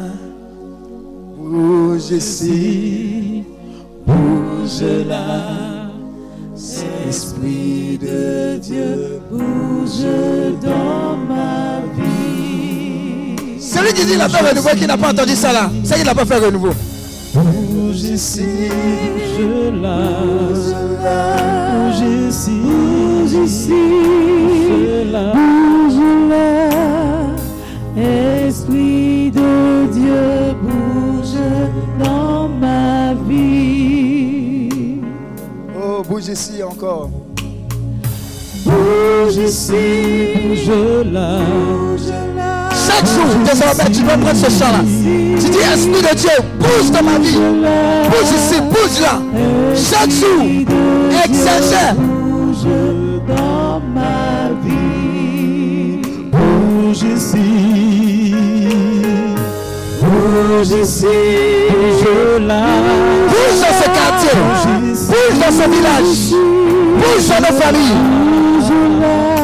bouge ici, bouge là. Esprit de Dieu, bouge dans ma vie. Celui qui dit qu'il a fait renouveau, qui n'a pas entendu ça là, c'est qu'il n'a pas fait renouveau. Bouge ici, bouge là, bouge ici, bouge ici, bouge là, bouge là. Esprit de Dieu, bouge dans ma vie. Oh, bouge ici encore. Bouge ici, bouge là, bouge là. Chaque jour, désormais, tu dois prendre ce chant-là. Tu dis, Esprit de Dieu, bouge dans ma vie. Bouge ici, bouge là. Chaque jour, exagère. Bouge dans ma vie. Bouge ici. Bouge ici. Bouge là. Bouge dans ce quartier. Bouge dans ce village. Bouge dans nos familles. Bouge là.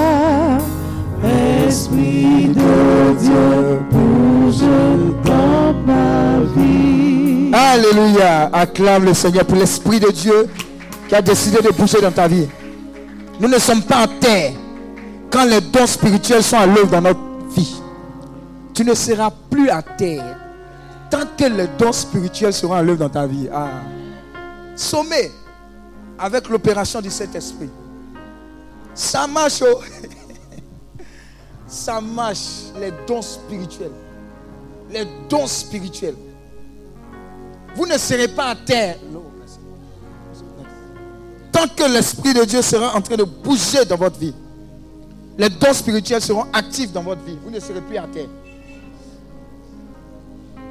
Esprit de Dieu, bouge dans ma vie. Alléluia. Acclame le Seigneur pour l'Esprit de Dieu qui a décidé de bouger dans ta vie. Nous ne sommes pas en terre quand les dons spirituels sont à l'œuvre dans notre vie. Tu ne seras plus à terre tant que les dons spirituels seront à l'œuvre dans ta vie. Sommet avec l'opération du Saint-Esprit. Ça marche. Ça marche, les dons spirituels. Les dons spirituels. Vous ne serez pas à terre tant que l'Esprit de Dieu sera en train de bouger dans votre vie. Les dons spirituels seront actifs dans votre vie. Vous ne serez plus à terre.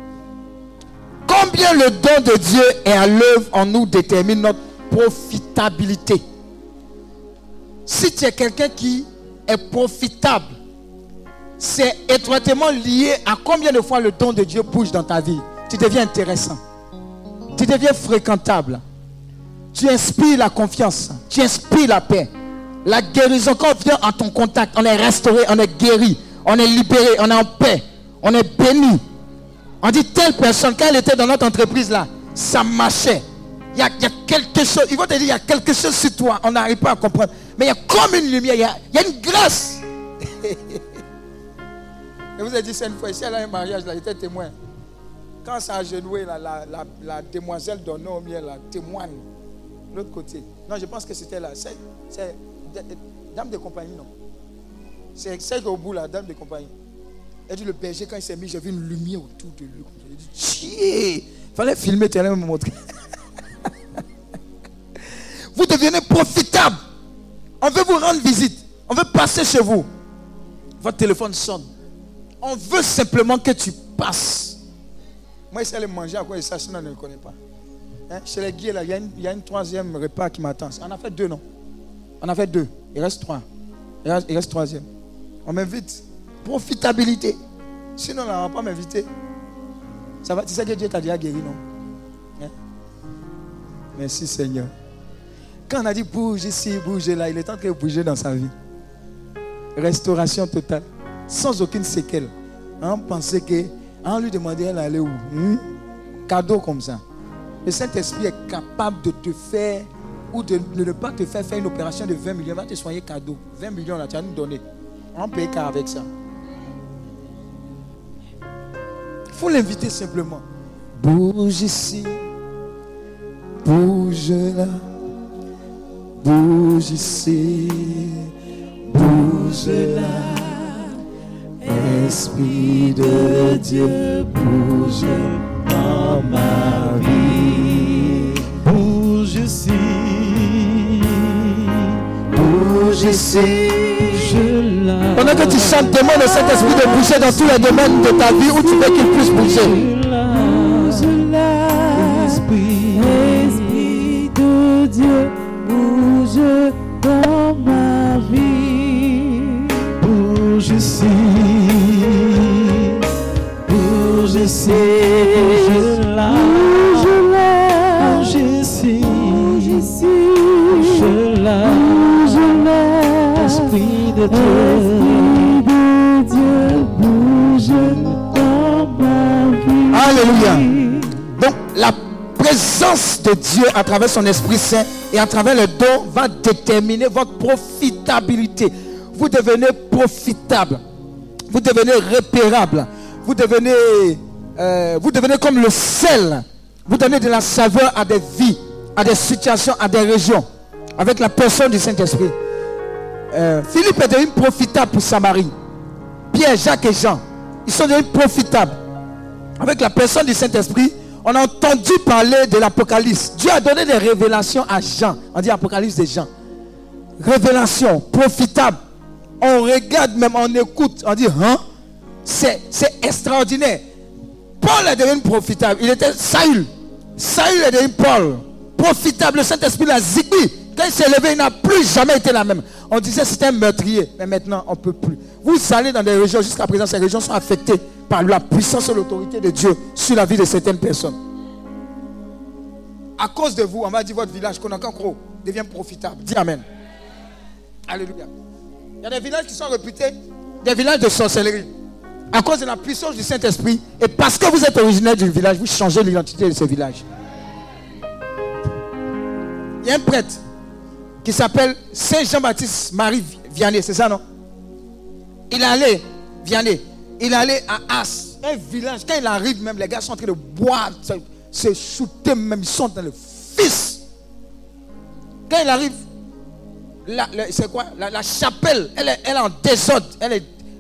Combien le don de Dieu est à l'œuvre en nous détermine notre profitabilité. Si tu es quelqu'un qui est profitable, c'est étroitement lié à combien de fois le don de Dieu bouge dans ta vie. Tu deviens intéressant. Tu deviens fréquentable. Tu inspires la confiance. Tu inspires la paix. La guérison, quand on vient en ton contact, on est restauré, on est guéri, on est libéré, on est en paix, on est béni. On dit telle personne, quand elle était dans notre entreprise là, ça marchait. Il y a quelque chose, ils vont te dire, il y a quelque chose sur toi, on n'arrive pas à comprendre. Mais il y a comme une lumière, il y a une grâce. Je vous ai dit ça une fois, ici elle a un mariage, là, j'étais témoin. Quand ça a genoué, la demoiselle d'honneur, la témoigne, de l'autre côté. Non, je pense que c'était là. C'est dame de compagnie, non. C'est celle qui est au bout, la dame de compagnie. Elle dit, le berger, quand il s'est mis, j'ai vu une lumière autour de lui. Il dit, chier, il fallait filmer, tu allais me montrer. Vous devenez profitable. On veut vous rendre visite. On veut passer chez vous. Votre téléphone sonne. On veut simplement que tu passes. Moi, je sais aller manger à quoi et ça, sinon on ne le connaît pas. Hein? Chez les guiers, là, il y a une troisième repas qui m'attend. On a fait 2, non? On a fait 2. Il reste 3. Il reste troisième. On m'invite. Profitabilité. Sinon, on ne va pas m'inviter. Ça va, tu sais que Dieu t'a déjà guéri, non? Hein? Merci Seigneur. Quand on a dit bouge ici, bouge là, il est temps de bouger dans sa vie. Restauration totale. Sans aucune séquelle. On pensait qu'on lui demandait elle allait où? Cadeau comme ça. Le Saint-Esprit est capable de te faire ou de ne pas te faire une opération de 20 millions. Il va te soigner cadeau. 20 millions là, tu vas nous donner. On ne paye qu'avec ça. Il faut l'inviter simplement. Bouge ici. Bouge là. Bouge ici. Bouge là. Esprit de Dieu, bouge dans ma vie. Bouge ici. Bouge ici. Pendant que tu chantes, demande au Saint-Esprit de bouger dans tous les domaines de ta vie où tu veux qu'il puisse bouger. Esprit de Dieu, bouge dans ma vie. Bouge ici. Bouge ici. Bouge là. Bouge ici. Bouge ici. Bouge là. Esprit de Dieu, bouge dans ma vie. Alléluia. Donc la présence de Dieu à travers son Esprit Saint et à travers le don va déterminer votre profitabilité. Vous devenez profitable. Vous devenez repérable. Vous devenez comme le sel. Vous donnez de la saveur à des vies, à des situations, à des régions. Avec la personne du Saint-Esprit. Philippe est devenu profitable pour Samarie. Pierre, Jacques et Jean, ils sont devenus profitables. Avec la personne du Saint-Esprit, on a entendu parler de l'Apocalypse. Dieu a donné des révélations à Jean. On dit Apocalypse de Jean. Révélation, profitable. On regarde même, on écoute. On dit, hein? C'est extraordinaire. Paul est devenu profitable. Il était Saül. Saül est devenu Paul. Profitable. Le Saint-Esprit l'a zigbi. Quand il s'est levé, il n'a plus jamais été la même. On disait que c'était un meurtrier. Mais maintenant, on ne peut plus. Vous allez dans des régions, jusqu'à présent, ces régions sont affectées par la puissance et l'autorité de Dieu sur la vie de certaines personnes. À cause de vous, on va dire votre village, Konakankro, devient profitable. Dis Amen. Alléluia. Il y a des villages qui sont réputés, des villages de sorcellerie. À cause de la puissance du Saint-Esprit, et parce que vous êtes originaire du village, vous changez l'identité de ce village. Il y a un prêtre qui s'appelle Saint Jean-Baptiste Marie Vianney, c'est ça non? Il est allé, Vianney, il est allé à As, un village. Quand il arrive même, les gars sont en train de boire, se shooter même, ils sont dans le fils. Quand il arrive, c'est quoi? La chapelle, elle est en désordre, elle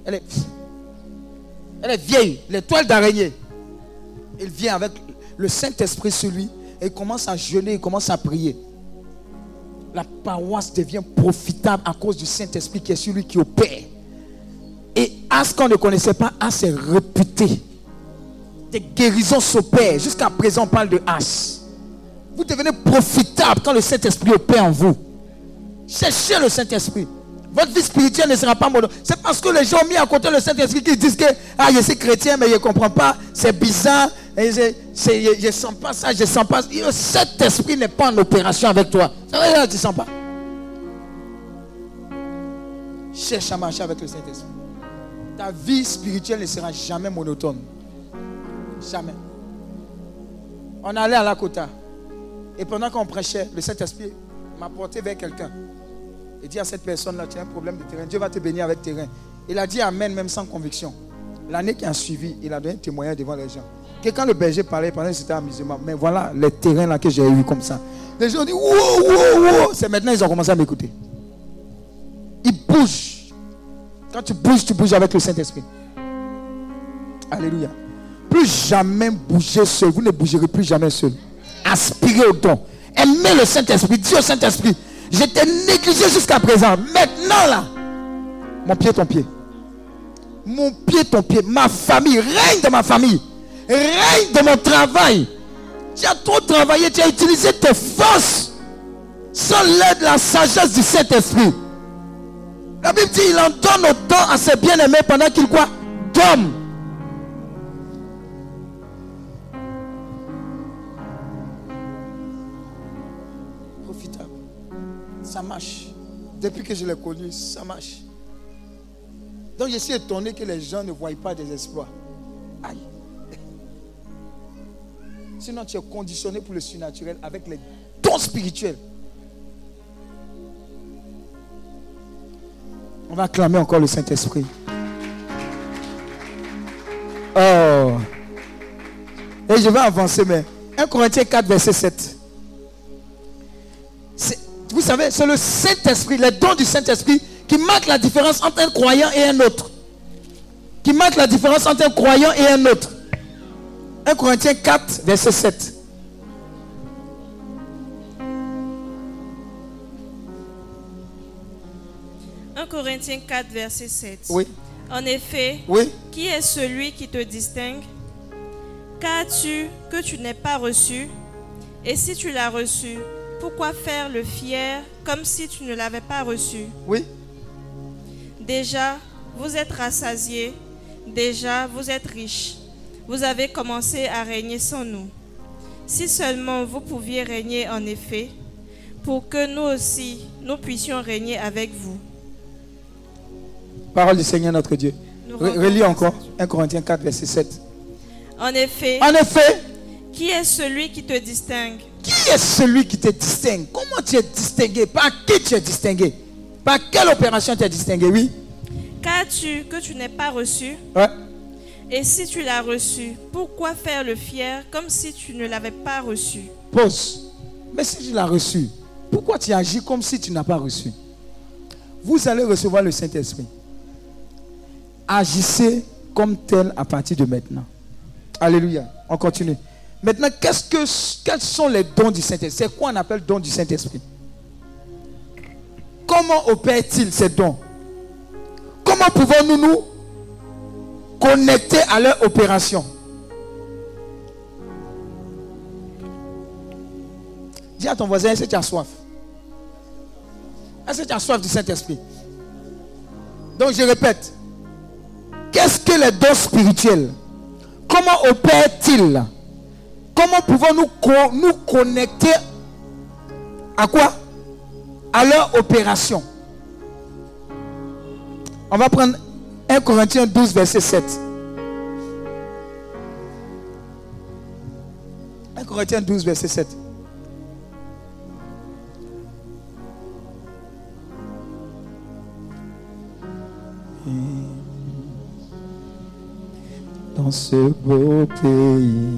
est vieille, les toiles d'araignée. Il vient avec le Saint-Esprit sur lui et il commence à jeûner, il commence à prier. La paroisse devient profitable à cause du Saint-Esprit qui est sur lui, qui opère. Et As qu'on ne connaissait pas, As est réputé. Des guérisons s'opèrent. Jusqu'à présent, on parle de As. Vous devenez profitable quand le Saint-Esprit opère en vous. Cherchez le Saint-Esprit. Votre vie spirituelle ne sera pas monotone. C'est parce que les gens ont mis à côté le Saint-Esprit qui disent que je suis chrétien mais je ne comprends pas. C'est bizarre. Je ne sens pas ça, je ne sens pas. Le Saint-Esprit n'est pas en opération avec toi. C'est vrai, tu ne sens pas. Cherche à marcher avec le Saint-Esprit. Ta vie spirituelle ne sera jamais monotone. Jamais. On allait à la Kota. Et pendant qu'on prêchait, le Saint-Esprit m'a porté vers quelqu'un. Il dit à cette personne-là, tu as un problème de terrain. Dieu va te bénir avec terrain. Il a dit amen, même sans conviction. L'année qui a suivi, il a donné un témoignage devant les gens. Que quand le berger parlait, pendant que c'était amusement. Mais voilà les terrains là que j'ai eu comme ça. Les gens ont dit, wow. C'est maintenant ils ont commencé à m'écouter. Ils bougent. Quand tu bouges avec le Saint-Esprit. Alléluia. Plus jamais bouger seul. Vous ne bougerez plus jamais seul. Aspirez au don. Aimez le Saint-Esprit. Dis au Saint-Esprit, je t'ai négligé jusqu'à présent. Maintenant là, mon pied, ton pied. Mon pied, ton pied. Ma famille, règne de ma famille. Règne de mon travail. Tu as trop travaillé, tu as utilisé tes forces sans l'aide de la sagesse du Saint-Esprit. La Bible dit, il en donne autant à ses bien-aimés pendant qu'il quoi? Dorme. Profitable. Ça marche. Depuis que je l'ai connu, ça marche. Donc je suis étonné que les gens ne voient pas des exploits. Aïe. Sinon tu es conditionné pour le surnaturel avec les dons spirituels. On va acclamer encore le Saint-Esprit. Oh. Et je vais avancer, mais 1 Corinthiens 4, verset 7. Vous savez, c'est le Saint-Esprit, les dons du Saint-Esprit qui marquent la différence entre un croyant et un autre. Qui marque la différence entre un croyant et un autre. 1 Corinthiens 4, verset 7. Corinthiens 4, verset 7. Oui. En effet, oui. Qui est celui qui te distingue? Qu'as-tu que tu n'aies pas reçu? Et si tu l'as reçu, pourquoi faire le fier comme si tu ne l'avais pas reçu? Oui. Déjà, vous êtes rassasiés. Déjà, vous êtes riches. Vous avez commencé à régner sans nous. Si seulement vous pouviez régner en effet, pour que nous aussi, nous puissions régner avec vous. Parole du Seigneur notre Dieu. Relis encore 1 Corinthiens 4, verset 7. En effet, qui est celui qui te distingue? Qui est celui qui te distingue? Comment tu es distingué? Par qui tu es distingué? Par quelle opération tu es distingué? Oui. Qu'as-tu que tu n'aies pas reçu? Ouais. Et si tu l'as reçu, pourquoi faire le fier comme si tu ne l'avais pas reçu? Pause. Mais si tu l'as reçu, pourquoi tu agis comme si tu n'as pas reçu? Vous allez recevoir le Saint-Esprit. Agissez comme tel à partir de maintenant. Alléluia. On continue. Maintenant, quels sont les dons du Saint-Esprit? C'est quoi on appelle dons du Saint-Esprit? Comment opèrent-ils ces dons? Comment pouvons-nous nous connecter à leur opération? Dis à ton voisin, est-ce que tu as soif? Est-ce que tu as soif du Saint-Esprit? Donc je répète. Qu'est-ce que les dons spirituels? Comment opèrent-ils? Comment pouvons-nous nous connecter à quoi? À leur opération. On va prendre 1 Corinthiens 12, verset 7. 1 Corinthiens 12, verset 7. Dans ce beau pays,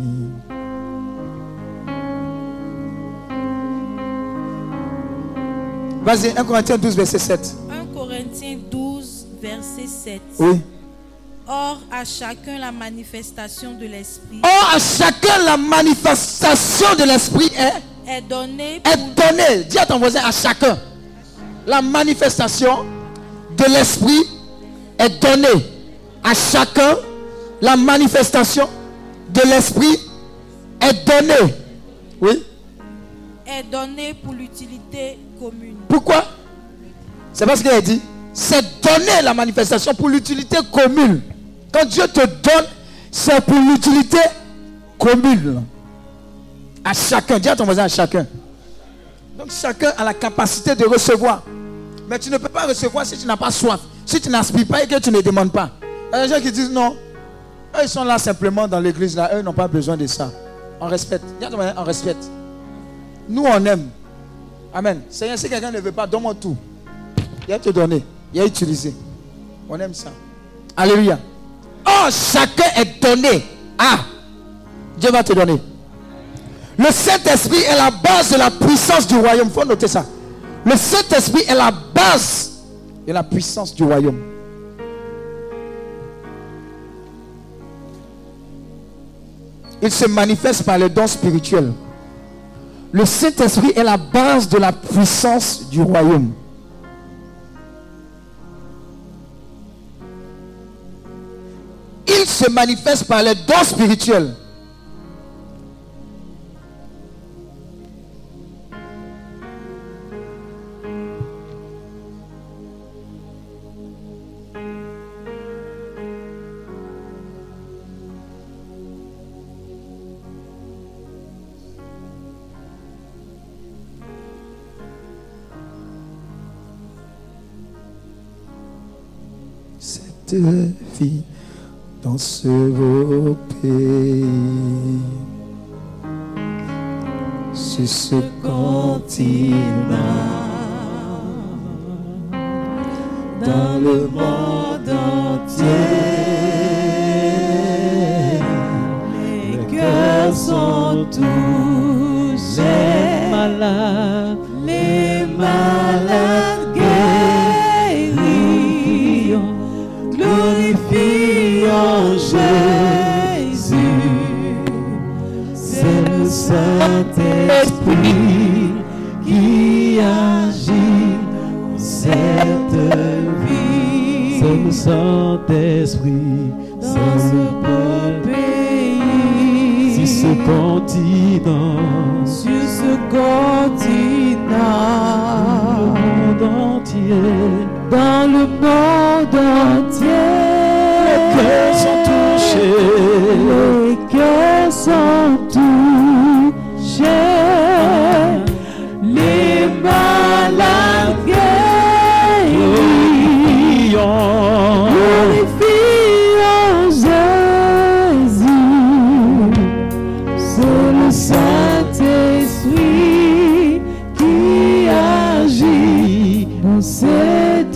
vas-y, 1 Corinthiens 12, verset 7. 1 Corinthiens 12, verset 7. Oui. Or, à chacun la manifestation de l'Esprit. Or, à chacun la manifestation de l'Esprit est donnée. Dis à ton voisin, à chacun. La manifestation de l'Esprit est donnée. À chacun, la manifestation de l'esprit est donné. Oui. Est donné pour l'utilité commune. Pourquoi? C'est parce qu'il a dit, c'est donner la manifestation pour l'utilité commune. Quand Dieu te donne, c'est pour l'utilité commune. À chacun. Dis à ton voisin, à chacun. Donc chacun a la capacité de recevoir. Mais tu ne peux pas recevoir si tu n'as pas soif. Si tu n'aspires pas et que tu ne demandes pas. Il y a des gens qui disent non. Eux, ils sont là simplement dans l'église. Là. Eux n'ont pas besoin de ça. On respecte. Dis à ton voisin, on respecte. Nous, on aime. Amen. Seigneur, si quelqu'un ne veut pas, donne-moi tout. Il a te donné. Il a utilisé. On aime ça. Alléluia. Oh, chacun est donné. Ah, Dieu va te donner. Le Saint-Esprit est la base de la puissance du royaume. Il faut noter ça. Le Saint-Esprit est la base de la puissance du royaume. Il se manifeste par les dons spirituels. Le Saint-Esprit est la base de la puissance du royaume. Il se manifeste par les dons spirituels. Cette vie dans ce beau pays, sur ce continent, dans le monde entier, Les cœurs sont touchés, les malades guéris, glorifions Jésus. C'est le Saint-Esprit qui agit dans cette vie. C'est le Saint-Esprit dans ce beau pays, sur ce continent, sur ce continent, le monde entier, dans le monde entier. Les cœurs sont touchés, les cœurs sont touchés, les malades guéris, glorifions Jésus. C'est le Saint-Esprit qui agit dans cette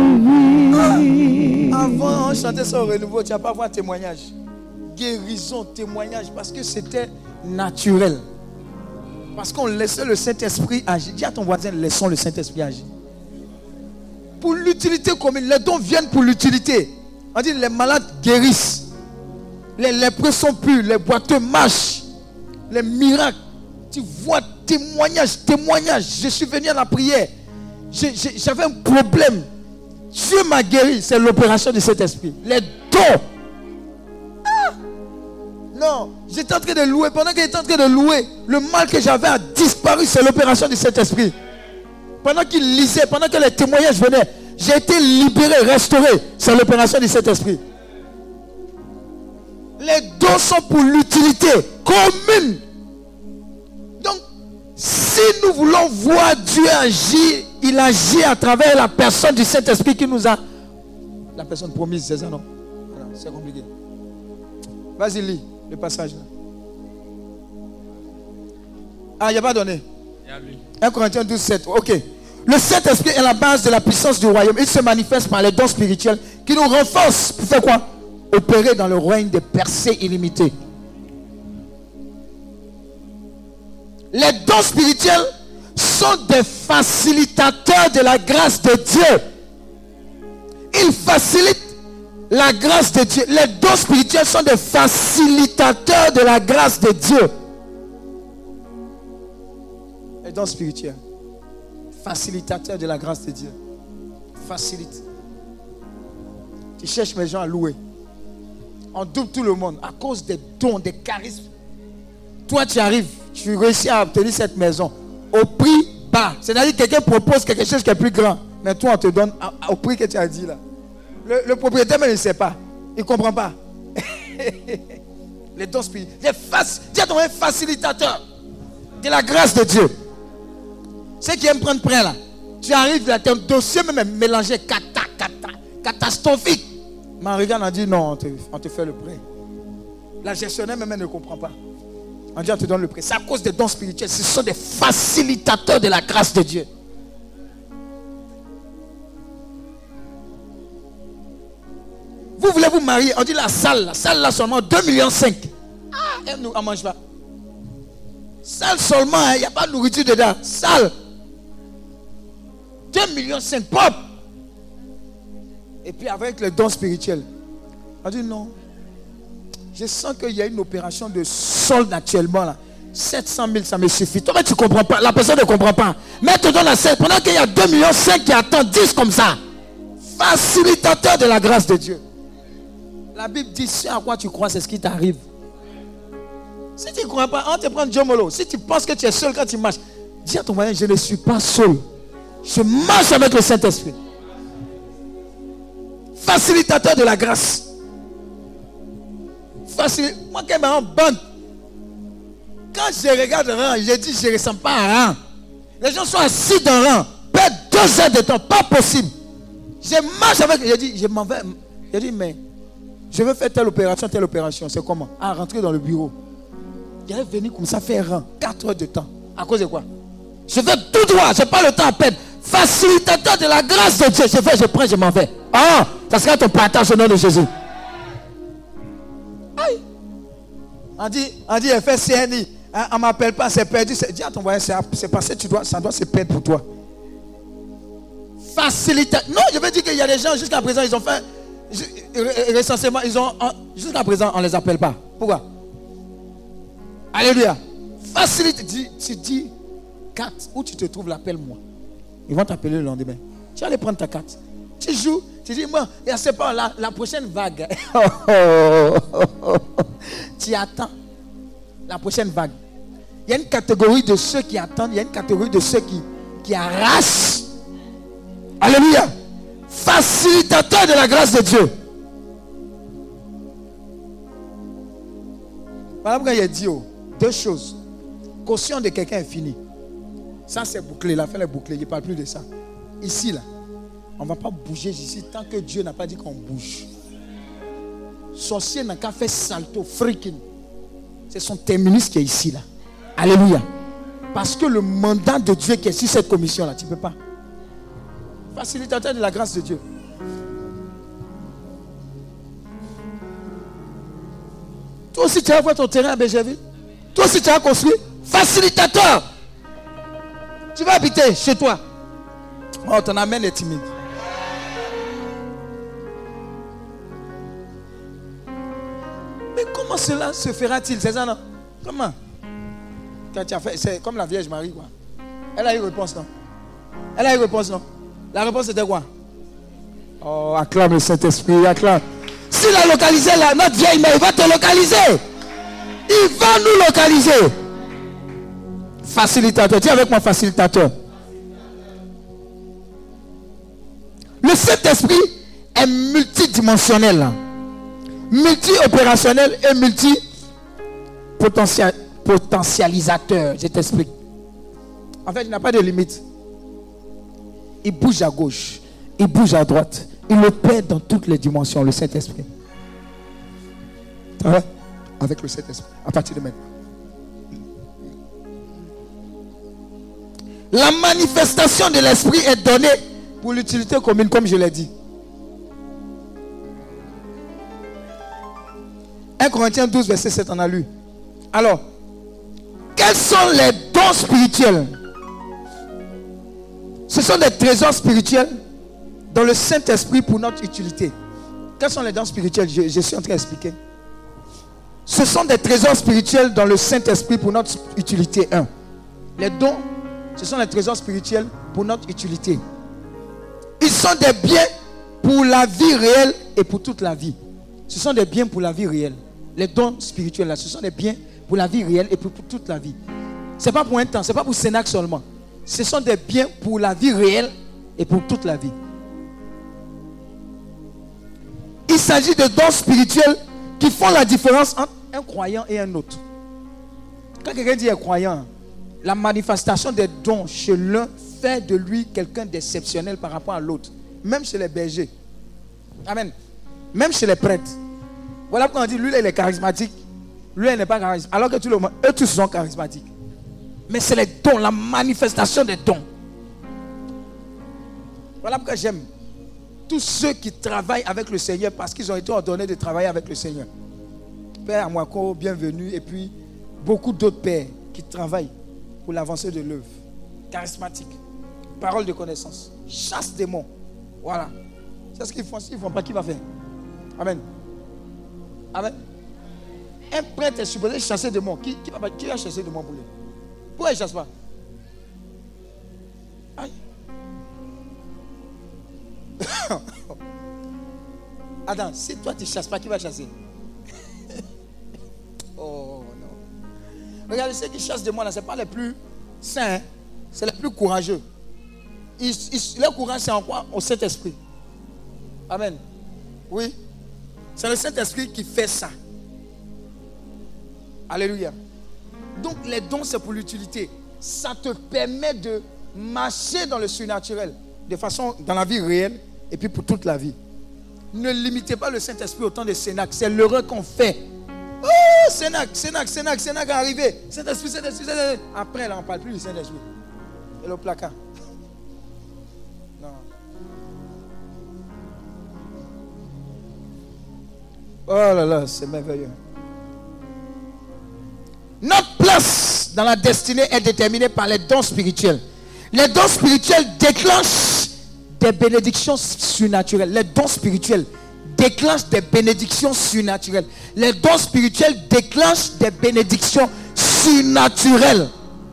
vie. Avant, on chantait ça au renouveau, tu n'as pas voir témoignage. Guérison, témoignage, parce que c'était naturel. Parce qu'on laissait le Saint-Esprit agir. Dis à ton voisin, laissons le Saint-Esprit agir. Pour l'utilité commune, les dons viennent pour l'utilité. On dit les malades guérissent. Les lépreux sont purs, les boiteux marchent. Les miracles. Tu vois, témoignage. Je suis venu à la prière. J'avais un problème. Dieu m'a guéri. C'est l'opération de cet esprit. Les dons. Non, j'étais en train de louer. Pendant que j'étais en train de louer, le mal que j'avais a disparu. C'est l'opération de cet esprit. Pendant qu'il lisait, pendant que les témoignages venaient, j'ai été libéré, restauré. C'est l'opération de cet esprit. Les dons sont pour l'utilité commune. Donc, si nous voulons voir Dieu agir, il agit à travers la personne du Saint-Esprit qui nous a... La personne promise, c'est ça, non? Voilà, c'est compliqué. Vas-y, lis le passage là. Ah, il n'y a pas donné. 1 Corinthiens 12, 7. Ok. Le Saint-Esprit est la base de la puissance du royaume. Il se manifeste par les dons spirituels qui nous renforcent. Pour faire quoi? Opérer dans le règne des percées illimitées. Les dons spirituels sont des facilitateurs de la grâce de Dieu. Ils facilitent la grâce de Dieu. Les dons spirituels sont des facilitateurs de la grâce de Dieu. Les dons spirituels. Facilitateurs de la grâce de Dieu. Facilite. Tu cherches mes gens à louer. On double tout le monde à cause des dons, des charismes. Toi, tu arrives, tu réussis à obtenir cette maison au prix bas. C'est-à-dire que quelqu'un propose quelque chose qui est plus grand. Mais toi, on te donne au prix que tu as dit là. Le propriétaire même ne sait pas. Il ne comprend pas. Les dons spirituels. Dis à ton facilitateur de la grâce de Dieu. Ceux qui aiment prendre prêt là. Tu arrives là, ton dossier même mélangé catastrophique. Mais regarde, on dit non, on te fait le prêt. La gestionnaire même ne comprend pas. On dit on te donne le prêt. C'est à cause des dons spirituels. Ce sont des facilitateurs de la grâce de Dieu. Vous voulez vous marier, on dit la salle là seulement 2,5 millions. Ah, elle ne mange pas. Salle seulement, il n'y a pas de nourriture dedans. Salle. 2,5 millions, pop. Et puis avec le don spirituel, on dit non. Je sens qu'il y a une opération de solde actuellement là. 700 000, ça me suffit. Toi, tu ne comprends pas. La personne ne comprend pas. Mais elle te donne la 7. Pendant qu'il y a 2,5 millions qui attendent 10 comme ça. Facilitateur de la grâce de Dieu. La Bible dit, ce à quoi tu crois, c'est ce qui t'arrive. Si tu ne crois pas, on te prend Dieu mollo. Si tu penses que tu es seul quand tu marches, dis à ton voisin, je ne suis pas seul. Je marche avec le Saint-Esprit. Facilitateur de la grâce. Moi, quand je me rends bande, quand je regarde le rang, je dis, je ne ressemble pas à un rang. Les gens sont assis dans le rang, perdent 2 heures de temps, pas possible. Je marche avec, je dis, je m'en vais. Je dis, mais je veux faire telle opération, c'est comment? À rentrer dans le bureau. Il est venu comme ça faire rang, 4 heures de temps. À cause de quoi? Je vais tout droit, je n'ai pas le temps à peine. Facilitateur de la grâce de Dieu. Je prends, je m'en vais. Ah, ça sera ton partage au nom de Jésus. Aïe. On dit, elle fait CNI. On ne m'appelle pas, c'est perdu. Dis à ton voisin, c'est passé, ça doit se perdre pour toi. Facilitateur. Non, je veux dire qu'il y a des gens, jusqu'à présent, ils ont fait recensement, jusqu'à présent, on ne les appelle pas. Pourquoi? Alléluia. Facilite. Tu dis 4, où tu te trouves, l'appelle-moi. Ils vont t'appeler le lendemain. Tu vas aller prendre ta carte. Tu joues, tu dis, moi, je ne sais pas, la prochaine vague. Tu attends la prochaine vague. Il y a une catégorie de ceux qui attendent, il y a une catégorie de ceux qui arrachent. Alléluia. Facilitateur de la grâce de Dieu. Voilà pourquoi il a dit 2 choses. Caution de quelqu'un est finie. Ça c'est bouclé, l'affaire est bouclée, il ne parle plus de ça. Ici là, on ne va pas bouger ici tant que Dieu n'a pas dit qu'on bouge. Sorcier n'a qu'à faire salto, freaking. C'est son terminus qui est ici là. Alléluia. Parce que le mandat de Dieu qui est sur cette commission là, tu ne peux pas. Facilitateur de la grâce de Dieu. Toi aussi tu as fait ton terrain à Bégerville. Toi aussi tu as construit. Facilitateur. Tu vas habiter chez toi. Oh, ton amène est timide. Mais comment cela se fera-t-il? C'est ça non? Comment? Quand tu as fait, c'est comme la Vierge Marie quoi. Elle a eu réponse non? Elle a eu réponse non? La réponse était quoi? Oh, acclame le Saint-Esprit, acclame. S'il a localisé notre vieille mère, il va te localiser. Il va nous localiser. Facilitateur. Dis avec moi, facilitateur. Le Saint-Esprit est multidimensionnel, multi-opérationnel et multi-potentialisateur. Je t'explique. En fait, il n'a pas de limite. Il bouge à gauche, il bouge à droite. Il opère dans toutes les dimensions, le Saint-Esprit. Ouais, avec le Saint-Esprit, à partir de maintenant. La manifestation de l'Esprit est donnée pour l'utilité commune, comme je l'ai dit. 1 Corinthiens 12, verset 7, on a lu. Alors, quels sont les dons spirituels? Ce sont des trésors spirituels dans le Saint-Esprit pour notre utilité. Quels sont les dons spirituels? Je suis en train d'expliquer. Ce sont des trésors spirituels dans le Saint-Esprit pour notre utilité. 1. Les dons, ce sont les trésors spirituels pour notre utilité. Ils sont des biens pour la vie réelle et pour toute la vie. Ce sont des biens pour la vie réelle. Les dons spirituels, là, ce sont des biens pour la vie réelle et pour toute la vie. Ce n'est pas pour un temps, ce n'est pas pour Sénac seulement. Ce sont des biens pour la vie réelle et pour toute la vie. Il s'agit de dons spirituels qui font la différence entre un croyant et un autre. Quand quelqu'un dit un croyant, la manifestation des dons chez l'un fait de lui quelqu'un d'exceptionnel par rapport à l'autre. Même chez les bergers. Amen. Même chez les prêtres. Voilà pourquoi on dit, lui, il est charismatique. Lui, il n'est pas charismatique. Alors que eux tous sont charismatiques. Mais c'est les dons, la manifestation des dons. Voilà pourquoi j'aime tous ceux qui travaillent avec le Seigneur parce qu'ils ont été ordonnés de travailler avec le Seigneur. Père Amouako, bienvenue. Et puis, beaucoup d'autres pères qui travaillent pour l'avancée de l'œuvre. Charismatique. Parole de connaissance. Chasse démons. Voilà. C'est ce qu'ils font. S'ils ne font pas, qui va faire? Amen. Amen. Un prêtre est supposé chasser des démons. Qui va chasser des démons pour lui? Pourquoi il ne chasse pas? Aïe. Attends, si toi tu ne chasses pas, qui va chasser? Oh non. Regardez, ceux qui chassent des démons là, ce n'est pas les plus saints, hein? C'est les plus courageux. Leur courage, c'est en quoi? Au Saint-Esprit. Amen. Oui. C'est le Saint-Esprit qui fait ça. Alléluia. Donc les dons, c'est pour l'utilité. Ça te permet de marcher dans le surnaturel, de façon dans la vie réelle et puis pour toute la vie. Ne limitez pas le Saint-Esprit au temps de Sénac. C'est l'erreur qu'on fait. Oh, Sénac est arrivé. Saint-Esprit. Après, là, on ne parle plus du Saint-Esprit. Et le placard. Non. Oh là là, c'est merveilleux. Notre place dans la destinée est déterminée par les dons spirituels. Les dons spirituels déclenchent des bénédictions surnaturelles. Les dons spirituels déclenchent des bénédictions surnaturelles. Les dons spirituels déclenchent des bénédictions surnaturelles.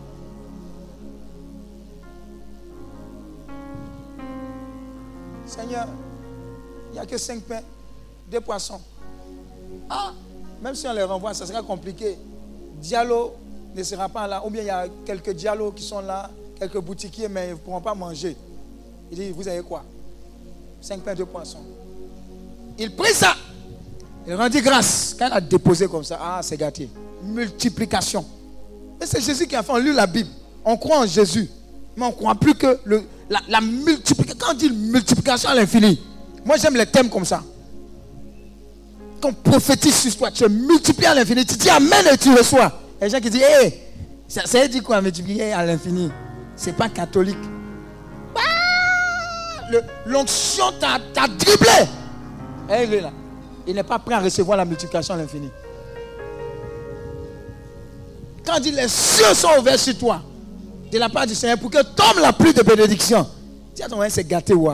Seigneur, il n'y a que 5 pains, 2 poissons. Ah, même si on les renvoie, ça sera compliqué. Diallo ne sera pas là. Ou bien il y a quelques diallos qui sont là, quelques boutiquiers, mais ils ne pourront pas manger. Il dit, vous avez quoi? 5 pains, 2 poissons. Il prit ça. Il rendit grâce. Quand il a déposé comme ça, ah, c'est gâté. Multiplication. Et c'est Jésus qui a fait. On lit la Bible. On croit en Jésus. Mais on ne croit plus que la multiplication. Quand on dit multiplication à l'infini, moi j'aime les thèmes comme ça. Quand on prophétise sur toi, tu multiplies à l'infini. Tu dis amen et tu reçois. Il y a des gens qui disent, hey, ça dit quoi multiplier à l'infini? C'est pas catholique. L'onction t'a dribblé. Et il est là. Il n'est pas prêt à recevoir la multiplication à l'infini. Quand il dit les cieux sont ouverts sur toi, de la part du Seigneur, pour que tombe la pluie de bénédiction. Dis à ton c'est gâté. Ouais.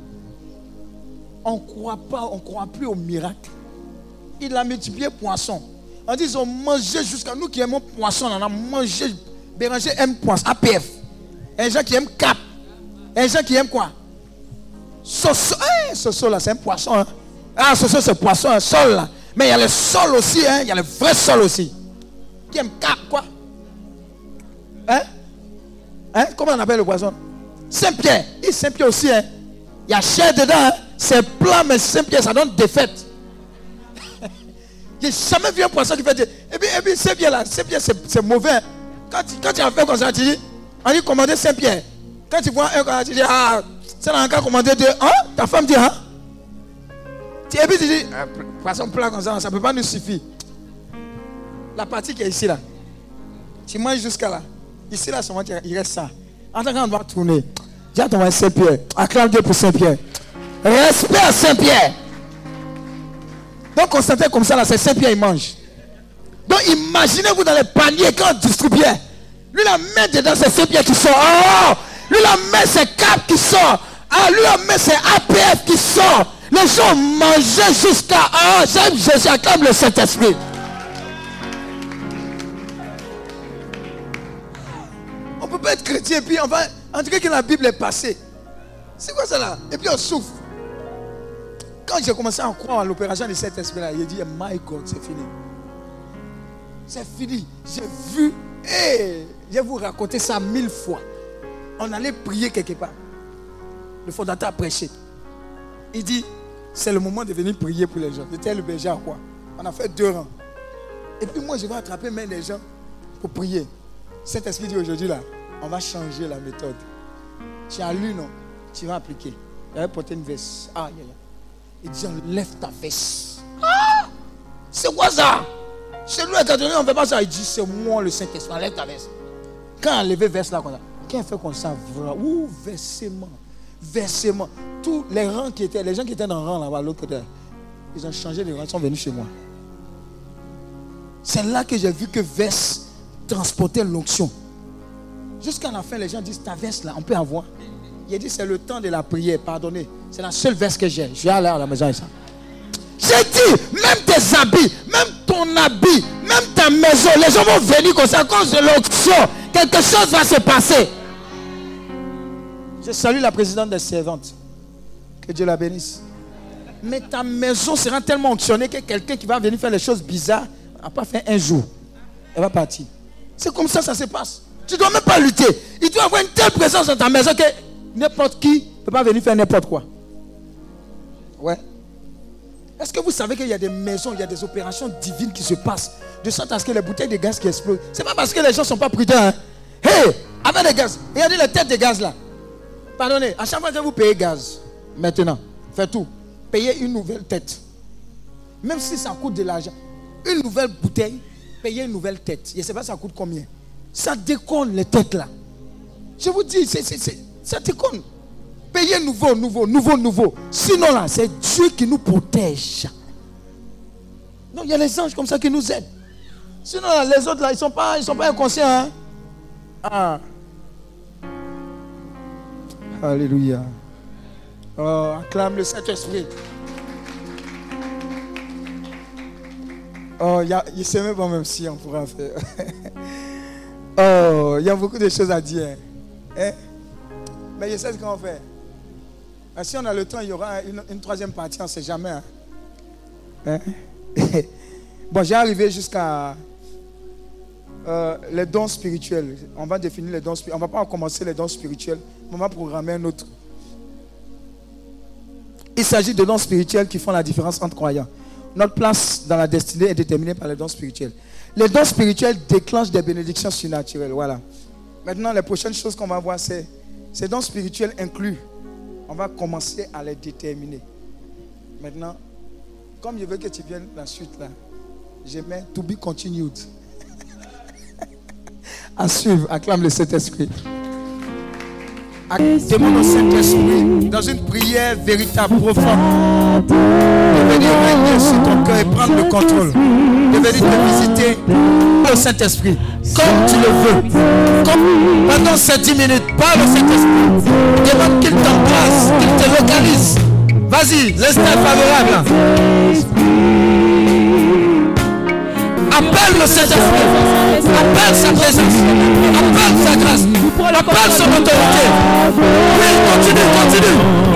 On ne croit plus au miracle. Il a multiplié poisson. On dit ils ont mangé jusqu'à nous qui aimons poisson. On a mangé. Béranger aime poisson. APF. Il y a des gens qui aiment cap. Il y a des gens qui aiment quoi? Soso. Soso là, c'est un poisson. Hein? Ah, soso c'est poisson, un sol là. Mais il y a le sol aussi. Hein? Il y a le vrai sol aussi. Qui aime cap quoi? Hein? Comment on appelle le poisson? Saint-Pierre. Il Saint-Pierre aussi. Hein? Il y a chair dedans. Hein? C'est plat, mais Saint-Pierre, ça donne défaite. J'ai jamais vu un poisson qui fait dire. Et puis Saint-Pierre là, Saint-Pierre c'est mauvais. Hein? Quand tu as fait comme ça, tu dis, on dit commander Saint-Pierre. Quand tu vois un, tu dis, ah, c'est là encore commandé 2. Hein? Ta femme dit, hein? Et puis tu dis, poisson plat comme ça ne peut pas nous suffire. La partie qui est ici là, tu manges jusqu'à là. Ici là, seulement il reste ça. En tant qu'on doit tourner, dis à ton Saint-Pierre, acclame Dieu pour Saint-Pierre. Respect à Saint-Pierre. Donc constatez comme ça là, c'est Saint-Pierre il mange. Donc imaginez-vous dans les paniers quand on distribue. Lui la main dedans c'est Saint-Pierre qui sort. Oh! Lui la main c'est Cap qui sort. Ah, lui la main c'est APF qui sort. Les gens mangeaient jusqu'à j'aime Jésus, acclame le Saint-Esprit. On ne peut pas être chrétien et puis on va en tout cas que la Bible est passée. C'est quoi ça là? Et puis on souffre. Quand j'ai commencé à croire à l'opération de cet esprit-là, j'ai dit, my God, c'est fini. C'est fini. J'ai vu, je vais vous raconter ça 1000 fois. On allait prier quelque part. Le fondateur a prêché. Il dit, c'est le moment de venir prier pour les gens. J'étais le berger à quoi? On a fait 2 rangs. Et puis moi, je vais attraper même les gens pour prier. Cet esprit dit aujourd'hui là, on va changer la méthode. Tu as lu, non? Tu vas appliquer. Il va porter une veste. Ah, il dit, enlève ta veste. Ah! C'est quoi ça? Chez nous, quand on ne fait pas ça, il dit, c'est moi le Saint-Esprit, enlève ta veste. Quand on enlève veste là, comme ça, quand on fait comme ça, versement. Tous les rangs qui étaient, les gens qui étaient dans le rang là-bas, à l'autre côté, ils ont changé de rang, ils sont venus chez moi. C'est là que j'ai vu que veste transportait l'onction. Jusqu'à la fin, les gens disent, ta veste là, on peut avoir. Il a dit, c'est le temps de la prière, pardonnez. C'est la seule veste que j'ai. Je vais aller à la maison et ça. J'ai dit, même tes habits, même ton habit, même ta maison, les gens vont venir comme ça à cause de l'onction. Quelque chose va se passer. Je salue la présidente des servantes. Que Dieu la bénisse. Mais ta maison sera tellement onctionnée que quelqu'un qui va venir faire les choses bizarres n'a pas fait un jour. Elle va partir. C'est comme ça se passe. Tu ne dois même pas lutter. Il doit avoir une telle présence dans ta maison que n'importe qui ne peut pas venir faire n'importe quoi. Ouais. Est-ce que vous savez qu'il y a des maisons, il y a des opérations divines qui se passent de sorte à ce que les bouteilles de gaz qui explosent? C'est pas parce que les gens ne sont pas prudents. Hein? Hey, avec les gaz, regardez les têtes de gaz là. Pardonnez, à chaque fois que vous payez gaz, maintenant, faites tout. Payez une nouvelle tête. Même si ça coûte de l'argent. Une nouvelle bouteille, payez une nouvelle tête. Je ne sais pas ça coûte combien. Ça déconne les têtes là. Je vous dis, ça déconne. Payez nouveau. Sinon là, c'est Dieu qui nous protège. Donc il y a les anges comme ça qui nous aident. Sinon là, les autres là, ils sont pas inconscients. Hein? Ah. Alléluia. Oh, acclame le Saint-Esprit. Oh, je ne sais même pas même si on pourra faire. Oh, il y a beaucoup de choses à dire. Hein? Mais je sais ce qu'on fait. Si on a le temps, il y aura une troisième partie, on ne sait jamais. Hein? Bon, j'ai arrivé jusqu'à les dons spirituels. On va définir les dons spirituels. On ne va pas commencer les dons spirituels, mais on va programmer un autre. Il s'agit de dons spirituels qui font la différence entre croyants. Notre place dans la destinée est déterminée par les dons spirituels. Les dons spirituels déclenchent des bénédictions surnaturelles. Voilà. Maintenant, les prochaines choses qu'on va voir, c'est ces dons spirituels inclus. On va commencer à les déterminer. Maintenant, comme je veux que tu viennes la suite là, je mets to be continued. À suivre, acclame le Saint-Esprit. Demande au Saint-Esprit, dans une prière véritable, profonde, de venir régner sur ton cœur et prendre le contrôle. De venir te visiter au Saint-Esprit, comme tu le veux. Comme pendant ces 10 minutes, parle au Saint-Esprit. Demande qu'il t'embrasse, qu'il te localise. Vas-y, l'instant est favorable. Appelle le Saint-Esprit. Appelle sa présence. Appelle sa grâce. Appelle son autorité. Oui, continue.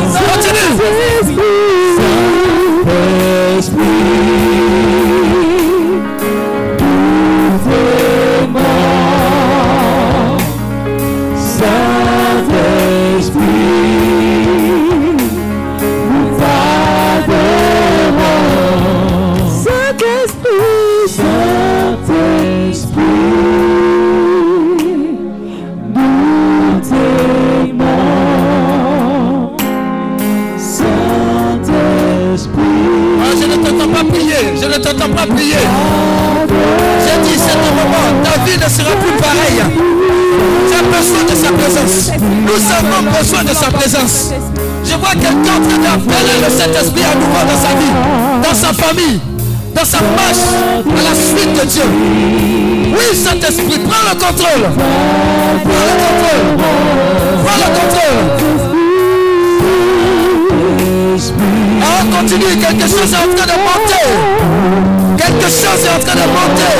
Je ne t'entends pas prier. J'ai dit, c'est ton moment. Ta vie ne sera plus pareille. Tu as besoin de sa présence. Nous avons besoin de sa présence. Je vois quelqu'un en train d'appeler le Saint-Esprit à nouveau dans sa vie, dans sa famille, dans sa marche à la suite de Dieu. Oui, Saint-Esprit, prends le contrôle. Prends le contrôle. Prends le contrôle. On continue, quelque chose est en train de monter. Quelque chose est en train de monter.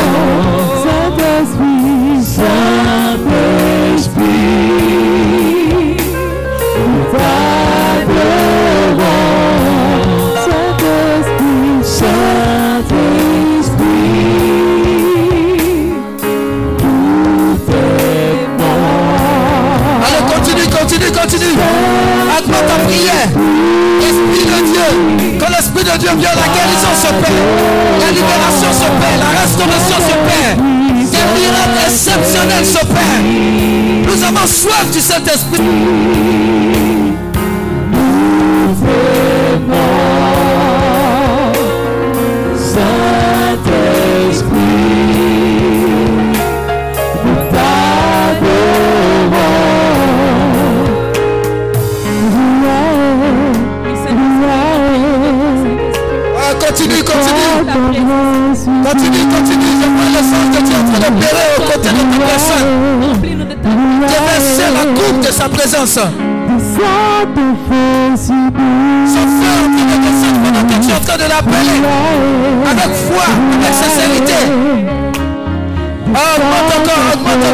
l'Esprit de Dieu vient, la guérison s'opère, la libération s'opère, la restauration s'opère, des miracles exceptionnels s'opèrent. Nous avons soif du Saint-Esprit. Continue. Je vois le sang de Dieu en train d'opérer aux côtés de ta personne. Déverser la coupe de sa présence. Son feu en train de descendre pendant que tu es en train de l'appeler. Avec foi, avec sincérité. Augmente encore.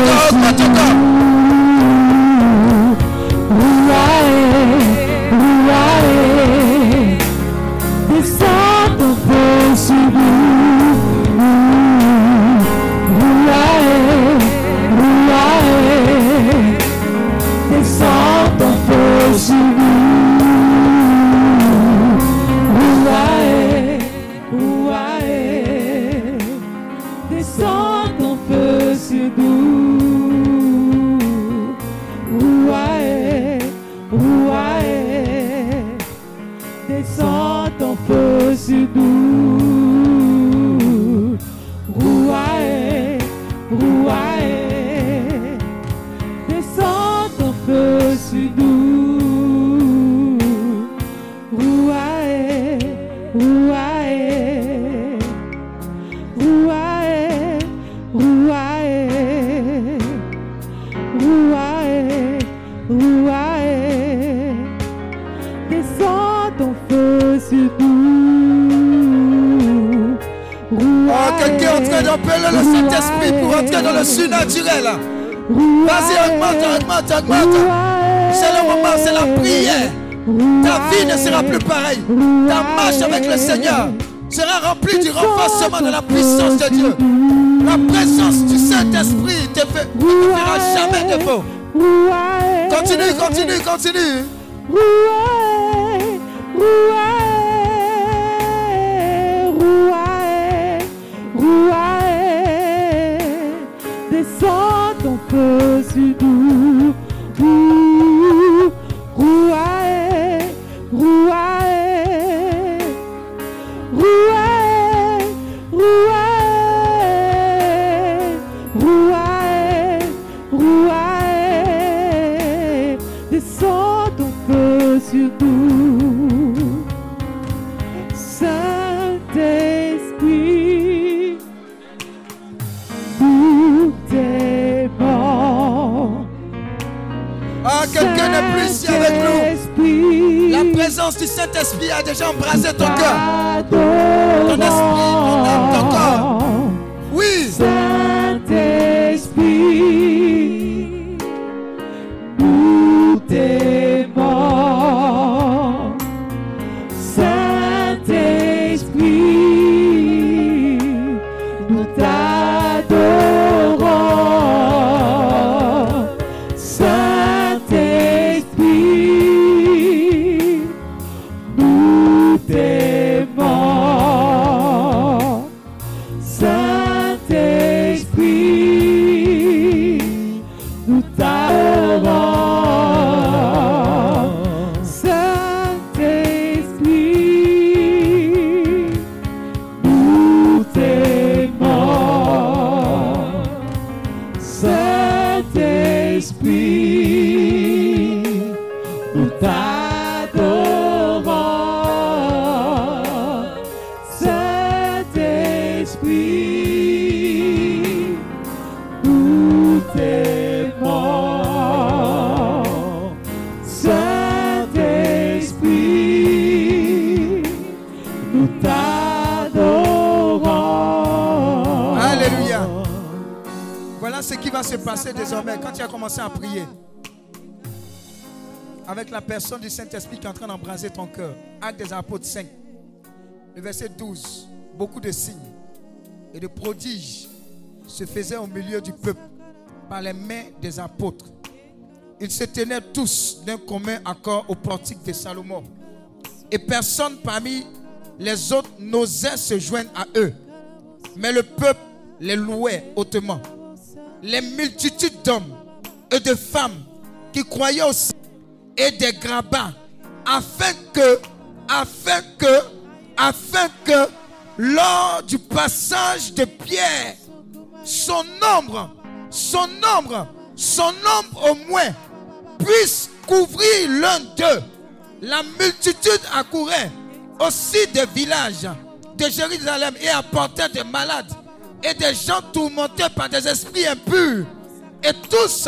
Descends ton feu sur nous. Descends ton feu sur nous. Descends ton feu sur nous. Descends ton feu sur nous. Descends ton feu sur Descends ton feu sur nous. Quelqu'un est en train d'appeler le Saint-Esprit pour entrer dans le surnaturel. Vas-y, augmente. C'est le moment, c'est la prière. Ta vie ne sera plus pareille. Ta marche avec le Seigneur sera remplie du renforcement de la puissance de Dieu. La présence du Saint-Esprit te fera jamais défaut. Continue. Descends ton feu sur nous. Descends ton feu sur nous. Saint-Esprit, tout est mort. Quelqu'un n'est plus ici avec nous. La présence du Saint-Esprit a déjà embrasé ton cœur, ton esprit, ton âme, ton corps. Oui. Saint-Esprit, tout est mort. Saint-Esprit, nous t'adorons. Saint-Esprit, nous t'aimons. Saint-Esprit, nous t'adorons. Saint-Esprit, nous t'aimons. Saint-Esprit, nous t'adorons. Saint-Esprit, nous t'aimons. Saint-Esprit, nous t'adorons. Alléluia. Voilà ce qui va se passer désormais quand tu as commencé à prier avec la personne du Saint-Esprit qui est en train d'embraser ton cœur. Actes des Apôtres 5, le verset 12. Beaucoup de signes et de prodiges se faisaient au milieu du peuple par les mains des apôtres. Ils se tenaient tous d'un commun accord au portique de Salomon. Et personne parmi Les autres n'osaient se joindre à eux. Mais le peuple les louait hautement. Les multitudes d'hommes et de femmes qui croyaient aussi et des grabats afin que lors du passage de Pierre, son nombre au moins puisse couvrir l'un d'eux. La multitude accourait aussi des villages de Jérusalem et apportait des malades et des gens tourmentés par des esprits impurs. Et tous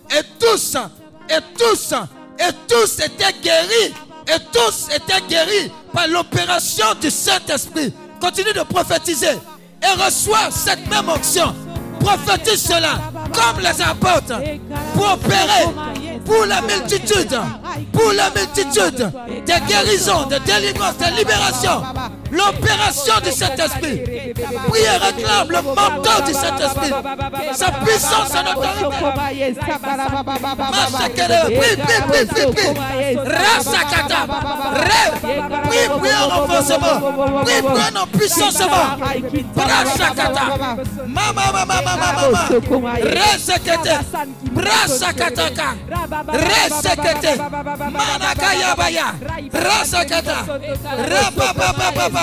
étaient guéris. Et tous étaient guéris par l'opération du Saint-Esprit. Continue de prophétiser et reçois cette même onction. Prophétise cela comme les apôtres pour opérer pour la multitude, des guérisons, des délivrances, des libérations. L'opération du Saint-Esprit. Prie et réclame le manteau du Saint-Esprit. Sa puissance en autorité. Prie. Rasakata. Prie en renforcement. Prie en puissancement. Rasakata. Mama. Resekete. Rasakataka. Resekete. Manakayabaya. Rasakata. Rapapapapa.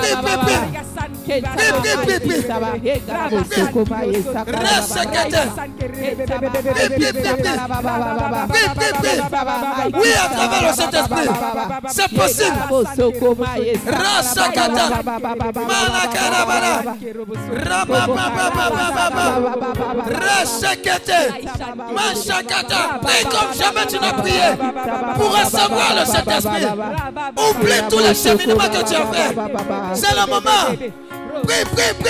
Oui, à travers le Saint-Esprit, c'est possible. Rasakata, Manakarabara, Rasakete, Mashakata. Prie comme jamais tu n'as prié pour recevoir le Saint-Esprit. Oublie tous les cheminements que tu as fait. C'est le moment. Prie.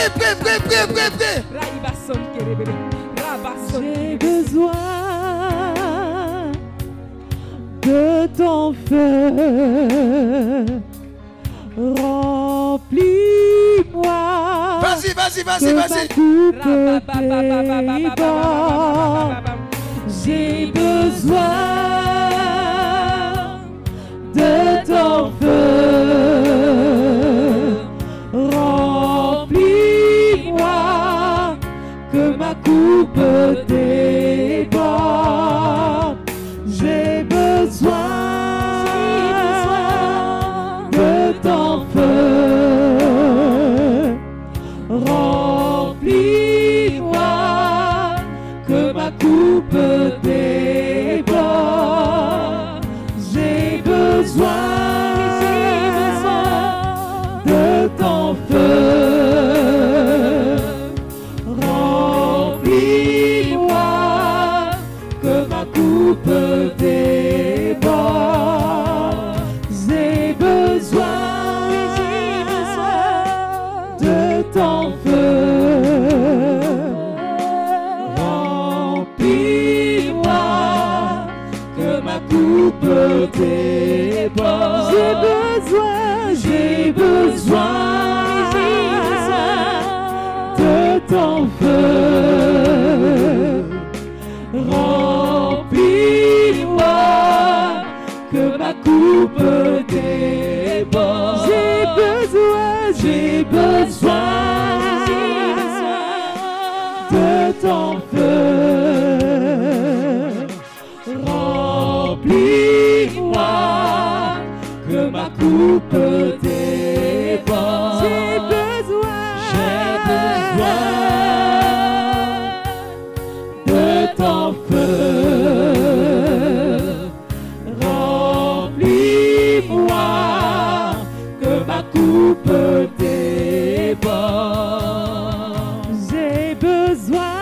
J'ai besoin de ton feu. Remplis-moi. Vas-y. J'ai besoin de ton feu. Remplis-moi, que ma coupe déborde. J'ai besoin de ton feu. Remplis-moi, que ma coupe déborde. J'ai besoin de ton feu. Remplis-moi, que ma coupe déborde. J'ai besoin de ton feu. Remplis-moi, que ma coupe déborde. J'ai besoin de ton feu. Remplis-moi, que ma coupe déborde. J'ai besoin de ton feu. Remplis-moi, que ma coupe déborde. J'ai besoin de ton feu. Remplis-moi, que ma coupe déborde. J'ai besoin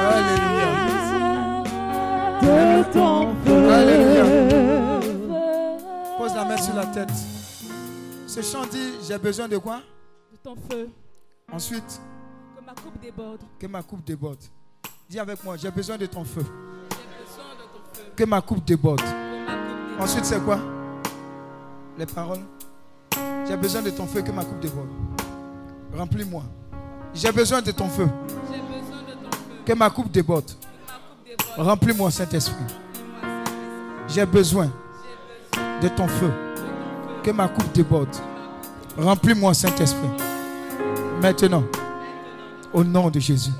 de ton feu. Alléluia. Pose la main sur la tête. Ce chant dit, j'ai besoin de quoi? De ton feu. Ensuite, Que ma coupe déborde. que ma coupe déborde. Dis avec moi, j'ai besoin de ton feu. J'ai besoin de ton feu. Que ma coupe déborde. Que ma coupe déborde. Ensuite, c'est quoi? Les paroles. J'ai besoin de ton feu, que ma coupe déborde. Remplis-moi. J'ai besoin de ton feu. J'ai besoin de ton feu. Que ma coupe déborde. Que ma coupe déborde. Remplis-moi, Saint-Esprit. J'ai besoin de ton feu. Que ma coupe déborde. Remplis-moi, Saint-Esprit. Maintenant, au nom de Jésus.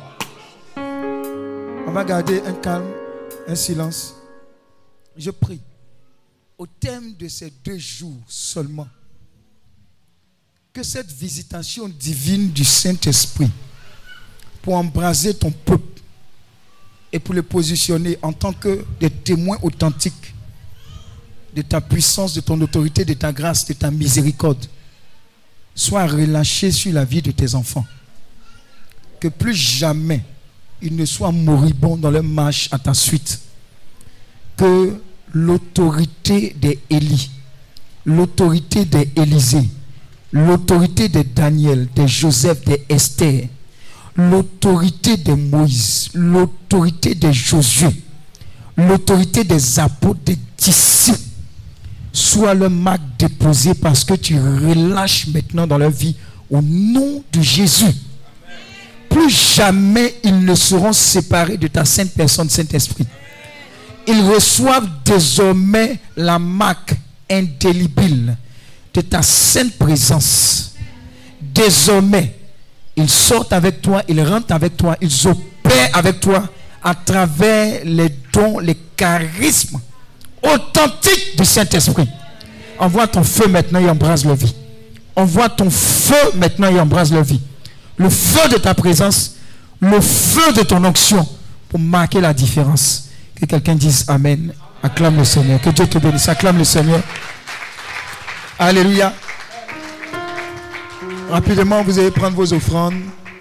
On va garder un calme, un silence. Je prie, au terme de ces 2 jours seulement, que cette visitation divine du Saint-Esprit pour embraser ton peuple et pour le positionner en tant que des témoins authentiques de ta puissance, de ton autorité, de ta grâce, de ta miséricorde, soit relâchée sur la vie de tes enfants. Que plus jamais ils ne soient moribonds dans leur marche à ta suite. Que l'autorité des Élie, l'autorité des Élisée, l'autorité de Daniel, de Joseph, de Esther, l'autorité de Moïse, l'autorité de Josué, l'autorité des apôtres, des disciples, soit le marque déposé parce que tu relâches maintenant dans leur vie au nom de Jésus. Plus jamais ils ne seront séparés de ta sainte personne, Saint-Esprit. Ils reçoivent désormais la marque indélébile de ta sainte présence. Désormais, ils sortent avec toi, ils rentrent avec toi, ils opèrent avec toi à travers les dons, les charismes authentiques du Saint-Esprit. Envoie ton feu maintenant et embrase leur vie. Envoie ton feu maintenant et embrase leur vie. Le feu de ta présence, le feu de ton onction pour marquer la différence. Que quelqu'un dise Amen. Acclame le Seigneur. Que Dieu te bénisse. Acclame le Seigneur. Alléluia. Rapidement, vous allez prendre vos offrandes.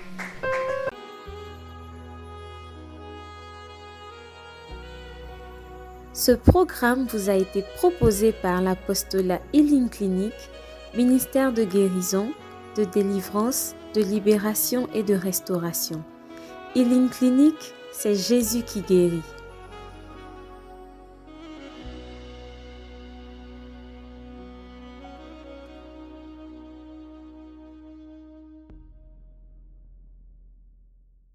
Ce programme vous a été proposé par l'apostolat Healing Clinic, ministère de guérison, de délivrance, de libération et de restauration. Healing Clinic, c'est Jésus qui guérit.